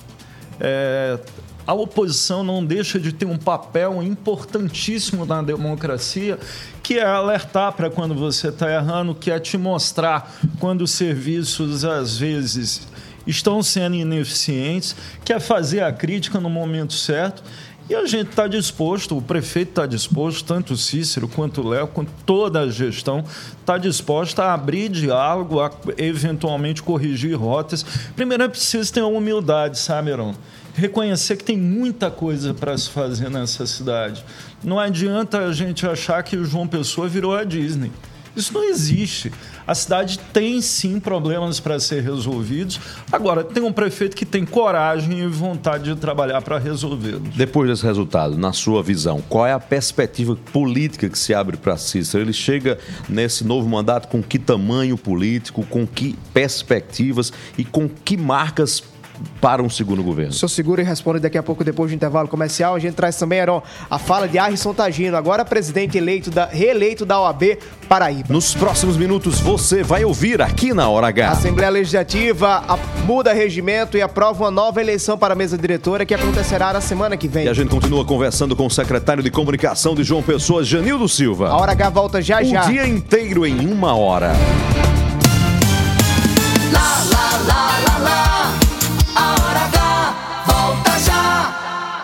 É, a oposição não deixa de ter um papel importantíssimo na democracia, que é alertar para quando você está errando, que é te mostrar quando os serviços, às vezes, estão sendo ineficientes, que é fazer a crítica no momento certo. E a gente está disposto, o prefeito está disposto, tanto o Cícero quanto o Léo, quanto toda a gestão, está disposta a abrir diálogo, a eventualmente corrigir rotas. Primeiro é preciso ter uma humildade, sabe, Heron? Reconhecer que tem muita coisa para se fazer nessa cidade. Não adianta a gente achar que o João Pessoa virou a Disney. Isso não existe. A cidade tem, sim, problemas para ser resolvidos. Agora, tem um prefeito que tem coragem e vontade de trabalhar para resolvê-los. Depois desse resultado, na sua visão, qual é a perspectiva política que se abre para Cícero? Ele chega nesse novo mandato com que tamanho político, com que perspectivas e com que marcas para um segundo governo? O senhor segura e responde daqui a pouco, depois do intervalo comercial. A gente traz também, Heron, a fala de Arrisson Tagino, agora presidente eleito da, reeleito da O A B Paraíba. Nos próximos minutos você vai ouvir aqui na Hora H. A Assembleia Legislativa a, muda regimento e aprova uma nova eleição para a mesa diretora que acontecerá na semana que vem. E a gente continua conversando com o secretário de Comunicação de João Pessoa, Janildo Silva. A Hora H volta já já. O dia inteiro em uma hora. Lá, lá, lá, lá, lá. A Hora H volta já.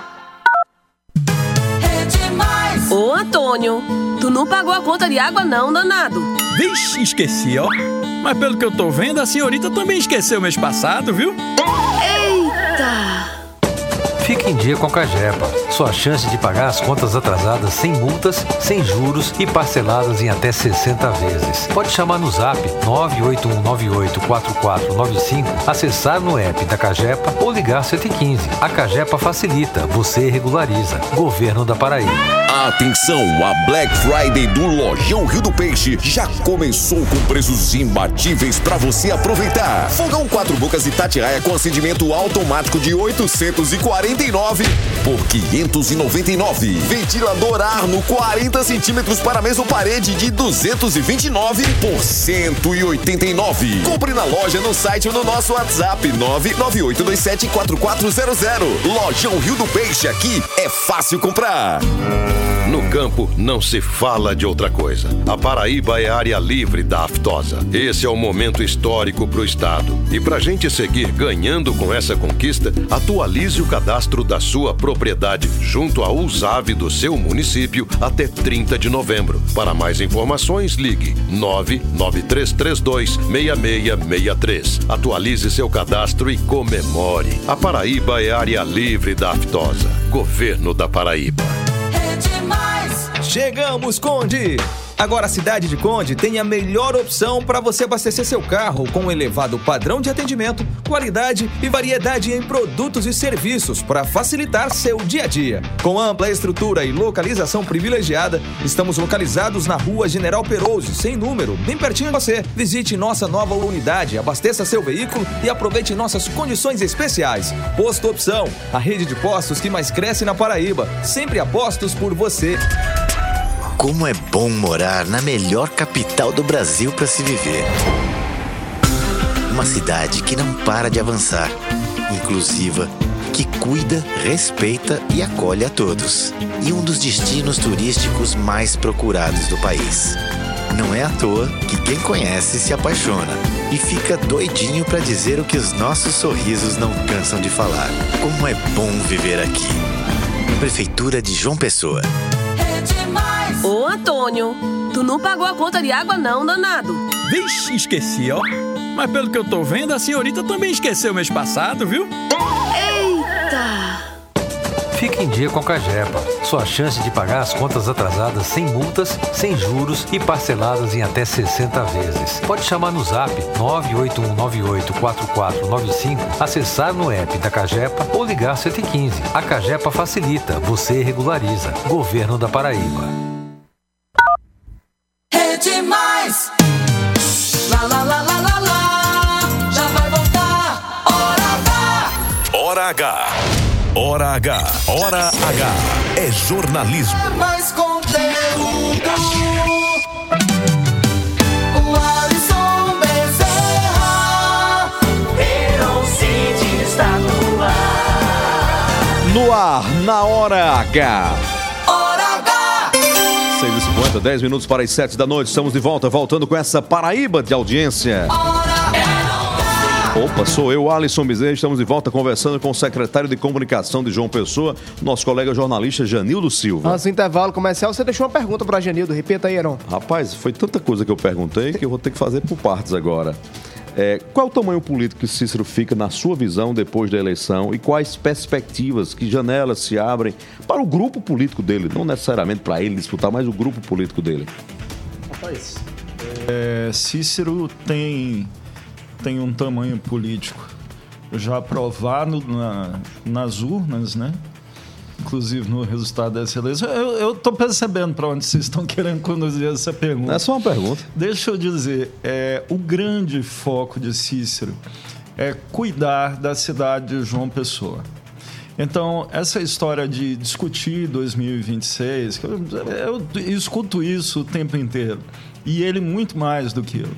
Rede Mais. Ô, Antônio, tu não pagou a conta de água não, danado? Vixe, esqueci, ó. Mas pelo que eu tô vendo, a senhorita também esqueceu mês passado, viu? Eita! Fique em dia com a Cagepa. Sua chance de pagar as contas atrasadas sem multas, sem juros e parceladas em até sessenta vezes. Pode chamar no zap nove oito um nove oito quatro quatro nove cinco, acessar no app da Cagepa ou ligar cento e quinze. A Cagepa facilita, você regulariza. Governo da Paraíba. Atenção, a Black Friday do Lojão Rio do Peixe já começou com preços imbatíveis para você aproveitar. Fogão quatro bocas Itatiaia com acendimento automático de oitocentos e quarenta e nove por quinhentos e noventa e nove. Ventilador Arno quarenta centímetros para mesa ou parede de duzentos e vinte e nove por cento e oitenta e nove. Compre na loja, no site ou no nosso WhatsApp nove nove oito dois sete quatro quatro zero zero. Lojão Rio do Peixe, aqui é fácil comprar. No campo, não se fala de outra coisa. A Paraíba é área livre da aftosa. Esse é o momento histórico para o Estado. E para a gente seguir ganhando com essa conquista, atualize o cadastro da sua propriedade junto à USAV do seu município até trinta de novembro. Para mais informações, ligue nove nove três três dois seis seis seis três. Atualize seu cadastro e comemore. A Paraíba é área livre da aftosa. Governo da Paraíba. Chegamos, Conde! Agora a cidade de Conde tem a melhor opção para você abastecer seu carro com um elevado padrão de atendimento, qualidade e variedade em produtos e serviços para facilitar seu dia a dia. Com ampla estrutura e localização privilegiada, estamos localizados na Rua General Perouse, sem número, bem pertinho de você. Visite nossa nova unidade, abasteça seu veículo e aproveite nossas condições especiais. Posto Opção, a rede de postos que mais cresce na Paraíba, sempre apostos por você. Como é bom morar na melhor capital do Brasil para se viver. Uma cidade que não para de avançar, inclusiva, que cuida, respeita e acolhe a todos. E um dos destinos turísticos mais procurados do país. Não é à toa que quem conhece se apaixona e fica doidinho para dizer o que os nossos sorrisos não cansam de falar. Como é bom viver aqui. Prefeitura de João Pessoa. Ô, Antônio, tu não pagou a conta de água não, danado? Vixe, esqueci, ó. Mas pelo que eu tô vendo, a senhorita também esqueceu mês passado, viu? Eita! Fique em dia com a Cagepa. Sua chance de pagar as contas atrasadas sem multas, sem juros e parceladas em até sessenta vezes. Pode chamar no zap nove oito um nove oito quatro quatro nove cinco, acessar no app da Cagepa ou ligar cento e quinze. A Cagepa facilita, você regulariza. Governo da Paraíba. Rede Mais. Lá, lá, lá, lá, lá, lá. Já vai voltar. Hora H. Hora H. Hora H. Hora H. É jornalismo. É mais conteúdo. O Alisson Bezerra. Verão City está no ar. No ar, na Hora H. Hora H. seis e cinquenta, dez minutos para as sete da noite. Estamos de volta, voltando com essa Paraíba de audiência. Opa, sou eu, Alisson Bezerra. Estamos de volta conversando com o secretário de Comunicação de João Pessoa, nosso colega jornalista Janildo Silva. Antes do intervalo comercial, você deixou uma pergunta para Janildo. Repita aí, Heron. Rapaz, foi tanta coisa que eu perguntei que eu vou ter que fazer por partes agora. É, qual é o tamanho político que Cícero fica na sua visão depois da eleição e quais perspectivas, que janelas se abrem para o grupo político dele? Não necessariamente para ele disputar, mas o grupo político dele. Rapaz, é, Cícero tem... tem um tamanho político já aprovado na, nas urnas, né? Inclusive no resultado dessa eleição. Eu estou percebendo para onde vocês estão querendo conduzir essa pergunta. É só uma pergunta. Deixa eu dizer, é, o grande foco de Cícero é cuidar da cidade de João Pessoa. Então, essa história de discutir dois mil e vinte e seis, eu, eu escuto isso o tempo inteiro. E ele muito mais do que eu.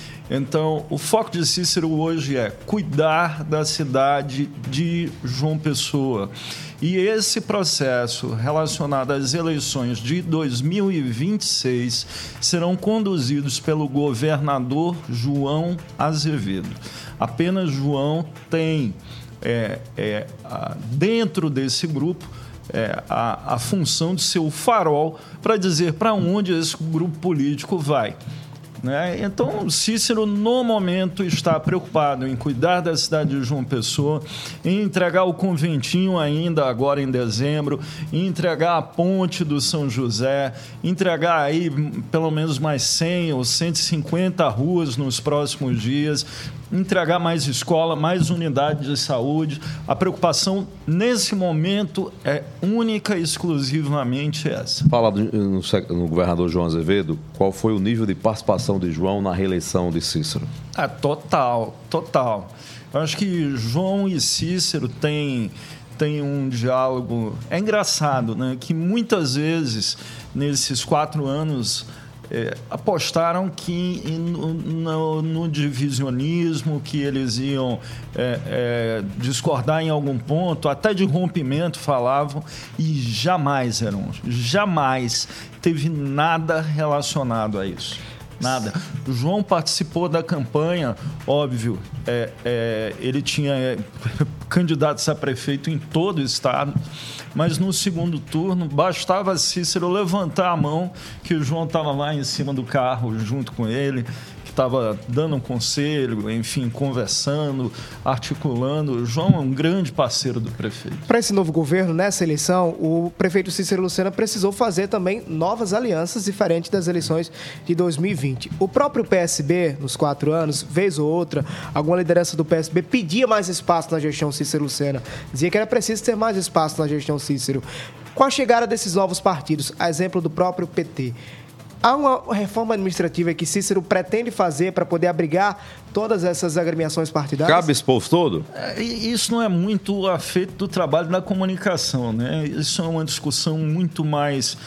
Então, o foco de Cícero hoje é cuidar da cidade de João Pessoa. E esse processo relacionado às eleições de dois mil e vinte e seis serão conduzidos pelo governador João Azevedo. Apenas João tem, é, é, dentro desse grupo, é, a, a função de ser o farol para dizer para onde esse grupo político vai. Né? Então, Cícero, no momento, está preocupado em cuidar da cidade de João Pessoa, em entregar o conventinho ainda agora em dezembro, em entregar a ponte do São José, entregar aí pelo menos mais cem ou cento e cinquenta ruas nos próximos dias, entregar mais escola, mais unidade de saúde. A preocupação, nesse momento, é única e exclusivamente essa. Fala no, no governador João Azevedo, qual foi o nível de participação de João na reeleição de Cícero? Ah, total, total. Eu acho que João e Cícero têm, têm um diálogo... É engraçado, né? Que muitas vezes, nesses quatro anos... É, apostaram que no, no, no divisionismo, que eles iam é, é, discordar em algum ponto, até de rompimento falavam, e jamais, Heron, jamais teve nada relacionado a isso. Nada. O João participou da campanha, óbvio, é, é, ele tinha é, candidatos a prefeito em todo o estado, mas no segundo turno bastava Cícero levantar a mão que o João estava lá em cima do carro junto com ele, que estava dando um conselho, enfim, conversando, articulando. O João é um grande parceiro do prefeito. Para esse novo governo, nessa eleição, o prefeito Cícero Lucena precisou fazer também novas alianças diferentes das eleições de dois mil e vinte. O próprio P S B, nos quatro anos, vez ou outra, alguma liderança do P S B pedia mais espaço na gestão Cícero Lucena. Dizia que era preciso ter mais espaço na gestão Cícero. Com a chegada desses novos partidos, a exemplo do próprio P T, há uma reforma administrativa que Cícero pretende fazer para poder abrigar todas essas agremiações partidárias? Cabe esse povo todo? É, isso não é muito afeito do trabalho da comunicação, né? Isso é uma discussão muito mais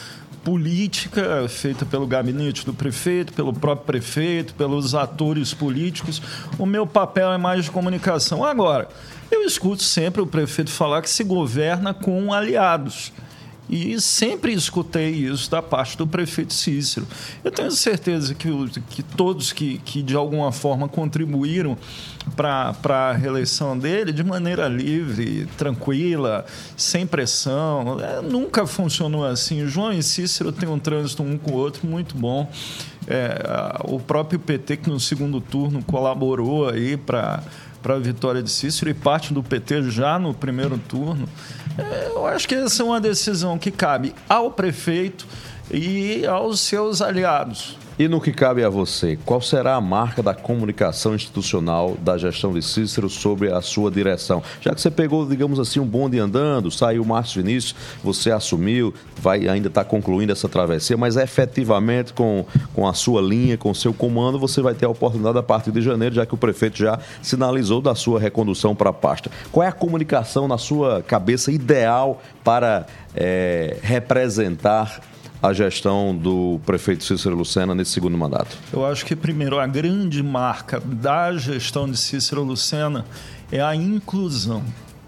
política feita pelo gabinete do prefeito, pelo próprio prefeito, pelos atores políticos. O meu papel é mais de comunicação. Agora, eu escuto sempre o prefeito falar que se governa com aliados. E sempre escutei isso da parte do prefeito Cícero. Eu tenho certeza que, que todos que, que, de alguma forma, contribuíram para a reeleição dele de maneira livre, tranquila, sem pressão. É, nunca funcionou assim. João e Cícero têm um trânsito um com o outro muito bom. É, o próprio P T, que no segundo turno colaborou aí para... para a vitória de Cícero, e parte do P T já no primeiro turno. É, eu acho que essa é uma decisão que cabe ao prefeito e aos seus aliados. E no que cabe a você, qual será a marca da comunicação institucional da gestão de Cícero sobre a sua direção? Já que você pegou, digamos assim, um bonde andando, saiu o Márcio Vinícius, você assumiu, vai ainda está concluindo essa travessia, mas efetivamente com, com a sua linha, com o seu comando, você vai ter a oportunidade a partir de janeiro, já que o prefeito já sinalizou da sua recondução para a pasta. Qual é a comunicação na sua cabeça ideal para é, representar a gestão do prefeito Cícero Lucena nesse segundo mandato? Eu acho que, primeiro, a grande marca da gestão de Cícero Lucena é a inclusão.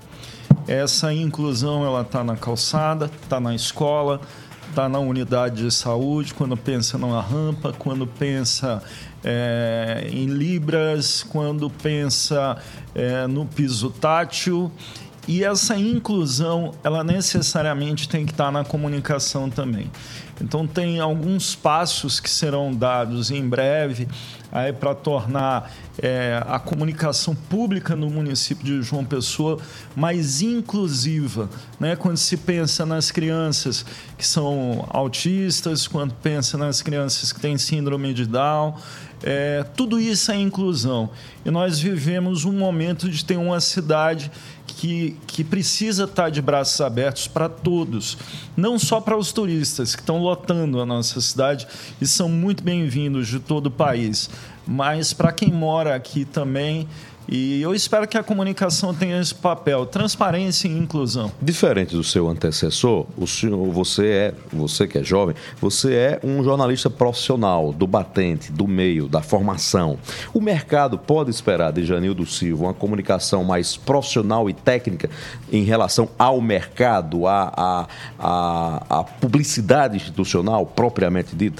Essa inclusão, ela está na calçada, está na escola, está na unidade de saúde, quando pensa numa rampa, quando pensa é, em libras, quando pensa é, no piso tátil. E essa inclusão, ela necessariamente tem que estar na comunicação também. Então, tem alguns passos que serão dados em breve aí para tornar é, a comunicação pública no município de João Pessoa mais inclusiva, né? Quando se pensa nas crianças que são autistas, quando pensa nas crianças que têm síndrome de Down, é, tudo isso é inclusão. E nós vivemos um momento de ter uma cidade que, que precisa estar de braços abertos para todos, não só para os turistas que estão lotando a nossa cidade e são muito bem-vindos de todo o país, mas para quem mora aqui também. E eu espero que a comunicação tenha esse papel, transparência e inclusão. Diferente do seu antecessor, o senhor, você é, você que é jovem, você é um jornalista profissional, do batente, do meio, da formação. O mercado pode esperar de Janildo Silva uma comunicação mais profissional e técnica em relação ao mercado, à, à, à, à publicidade institucional propriamente dita?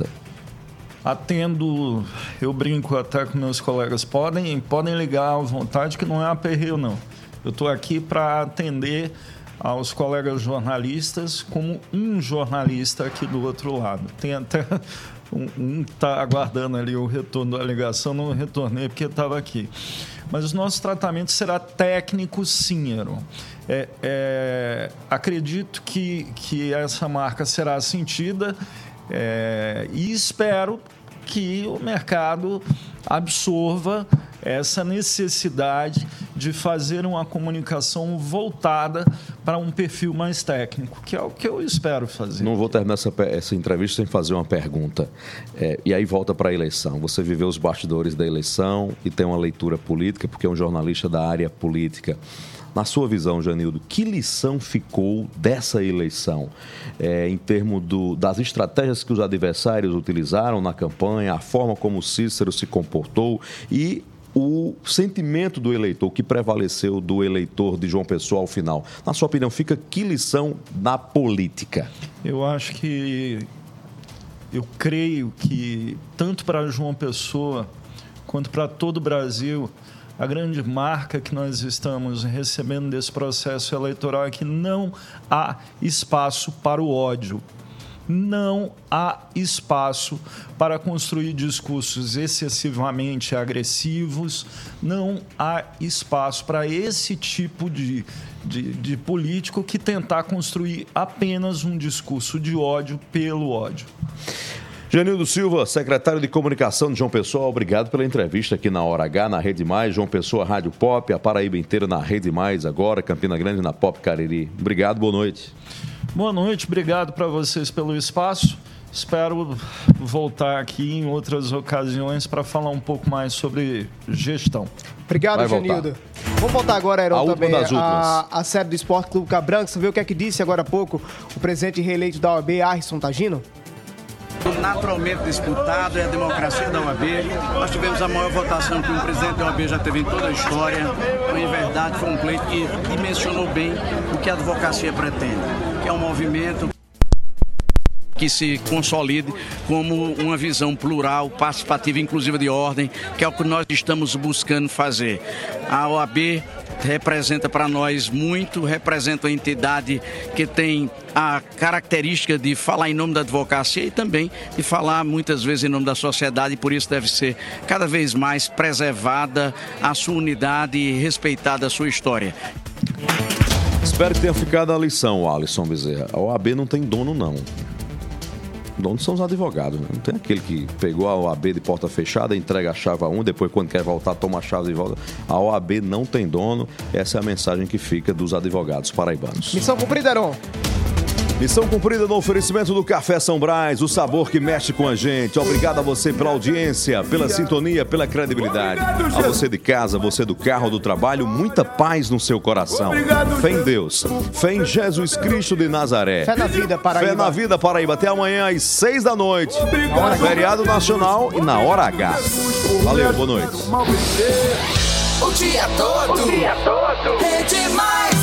Atendo, eu brinco até com meus colegas, podem, podem ligar à vontade, que não é aperreio, não. Eu estou aqui para atender aos colegas jornalistas como um jornalista aqui do outro lado. Tem até um, um está aguardando ali o retorno da ligação, não retornei porque estava aqui. Mas o nosso tratamento será técnico, sim, Aaron. É, é, acredito que, que essa marca será sentida é, e espero que o mercado absorva essa necessidade de fazer uma comunicação voltada para um perfil mais técnico, que é o que eu espero fazer. Não vou terminar essa, essa entrevista sem fazer uma pergunta. É, e aí volta para a eleição. Você viveu os bastidores da eleição e tem uma leitura política, porque é um jornalista da área política. Na sua visão, Janildo, que lição ficou dessa eleição é, em termos do, das estratégias que os adversários utilizaram na campanha, a forma como o Cícero se comportou e o sentimento do eleitor, que prevaleceu do eleitor de João Pessoa ao final? Na sua opinião, fica que lição na política? Eu acho que, eu creio que tanto para João Pessoa quanto para todo o Brasil, a grande marca que nós estamos recebendo desse processo eleitoral é que não há espaço para o ódio. Não há espaço para construir discursos excessivamente agressivos. Não há espaço para esse tipo de, de, de político que tentar construir apenas um discurso de ódio pelo ódio. Janildo Silva, secretário de Comunicação de João Pessoa, obrigado pela entrevista aqui na Hora H, na Rede Mais, João Pessoa, Rádio Pop, a Paraíba inteira na Rede Mais agora, Campina Grande na Pop Cariri. Obrigado, boa noite. Boa noite, obrigado para vocês pelo espaço. Espero voltar aqui em outras ocasiões para falar um pouco mais sobre gestão. Obrigado, Janildo. Vamos voltar agora, Heron, também a, a série do Esporte Clube Cabranco. Você viu o que é que disse agora há pouco o presidente reeleito da O A B, Arrisson Tagino? naturalmente disputado, é a democracia da O A B. Nós tivemos a maior votação que um presidente da O A B já teve em toda a história. Então, em verdade, foi um pleito que dimensionou bem o que a advocacia pretende, que é um movimento que se consolide como uma visão plural, participativa, inclusiva de ordem, que é o que nós estamos buscando fazer. A O A B representa para nós muito, representa uma entidade que tem a característica de falar em nome da advocacia e também de falar muitas vezes em nome da sociedade, e por isso deve ser cada vez mais preservada a sua unidade e respeitada a sua história. Espero que tenha ficado a lição, Alisson Bezerra. A O A B não tem dono, não. Donos são os advogados, né? Não tem aquele que pegou a O A B de porta fechada, entrega a chave a um, depois quando quer voltar toma a chave de volta. A O A B não tem dono, essa é a mensagem que fica dos advogados paraibanos. Missão cumprida, Heron. Missão cumprida no oferecimento do Café São Brás, o sabor que mexe com a gente. Obrigado a você pela audiência, pela sintonia, pela credibilidade. A você de casa, você do carro, do trabalho, muita paz no seu coração. Fé em Deus, fé em Jesus Cristo de Nazaré. Fé na vida, Paraíba. Fé na vida, Paraíba. Até amanhã às seis da noite. Feriado Nacional e na Hora H. Valeu, boa noite. O dia todo. O dia todo. Rede Mais.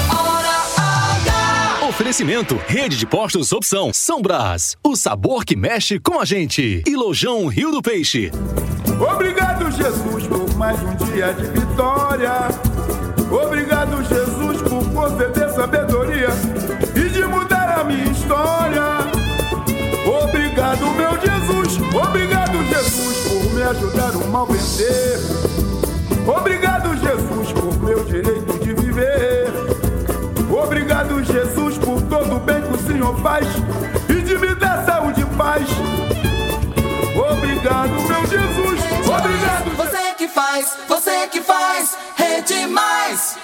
Oferecimento, Rede de Postos Opção, São Brás, o sabor que mexe com a gente. E Lojão Rio do Peixe. Obrigado, Jesus, por mais um dia de vitória. Obrigado, Jesus, por conceder sabedoria e de mudar a minha história. Obrigado, meu Jesus, obrigado, Jesus, por me ajudar o mal vencer. Obrigado, Jesus, por meu direito de viver. Obrigado, Jesus, por todo o bem que o Senhor faz e de me dar saúde e paz. Obrigado, meu Jesus. Obrigado. Você que faz, você que faz, Rede Mais.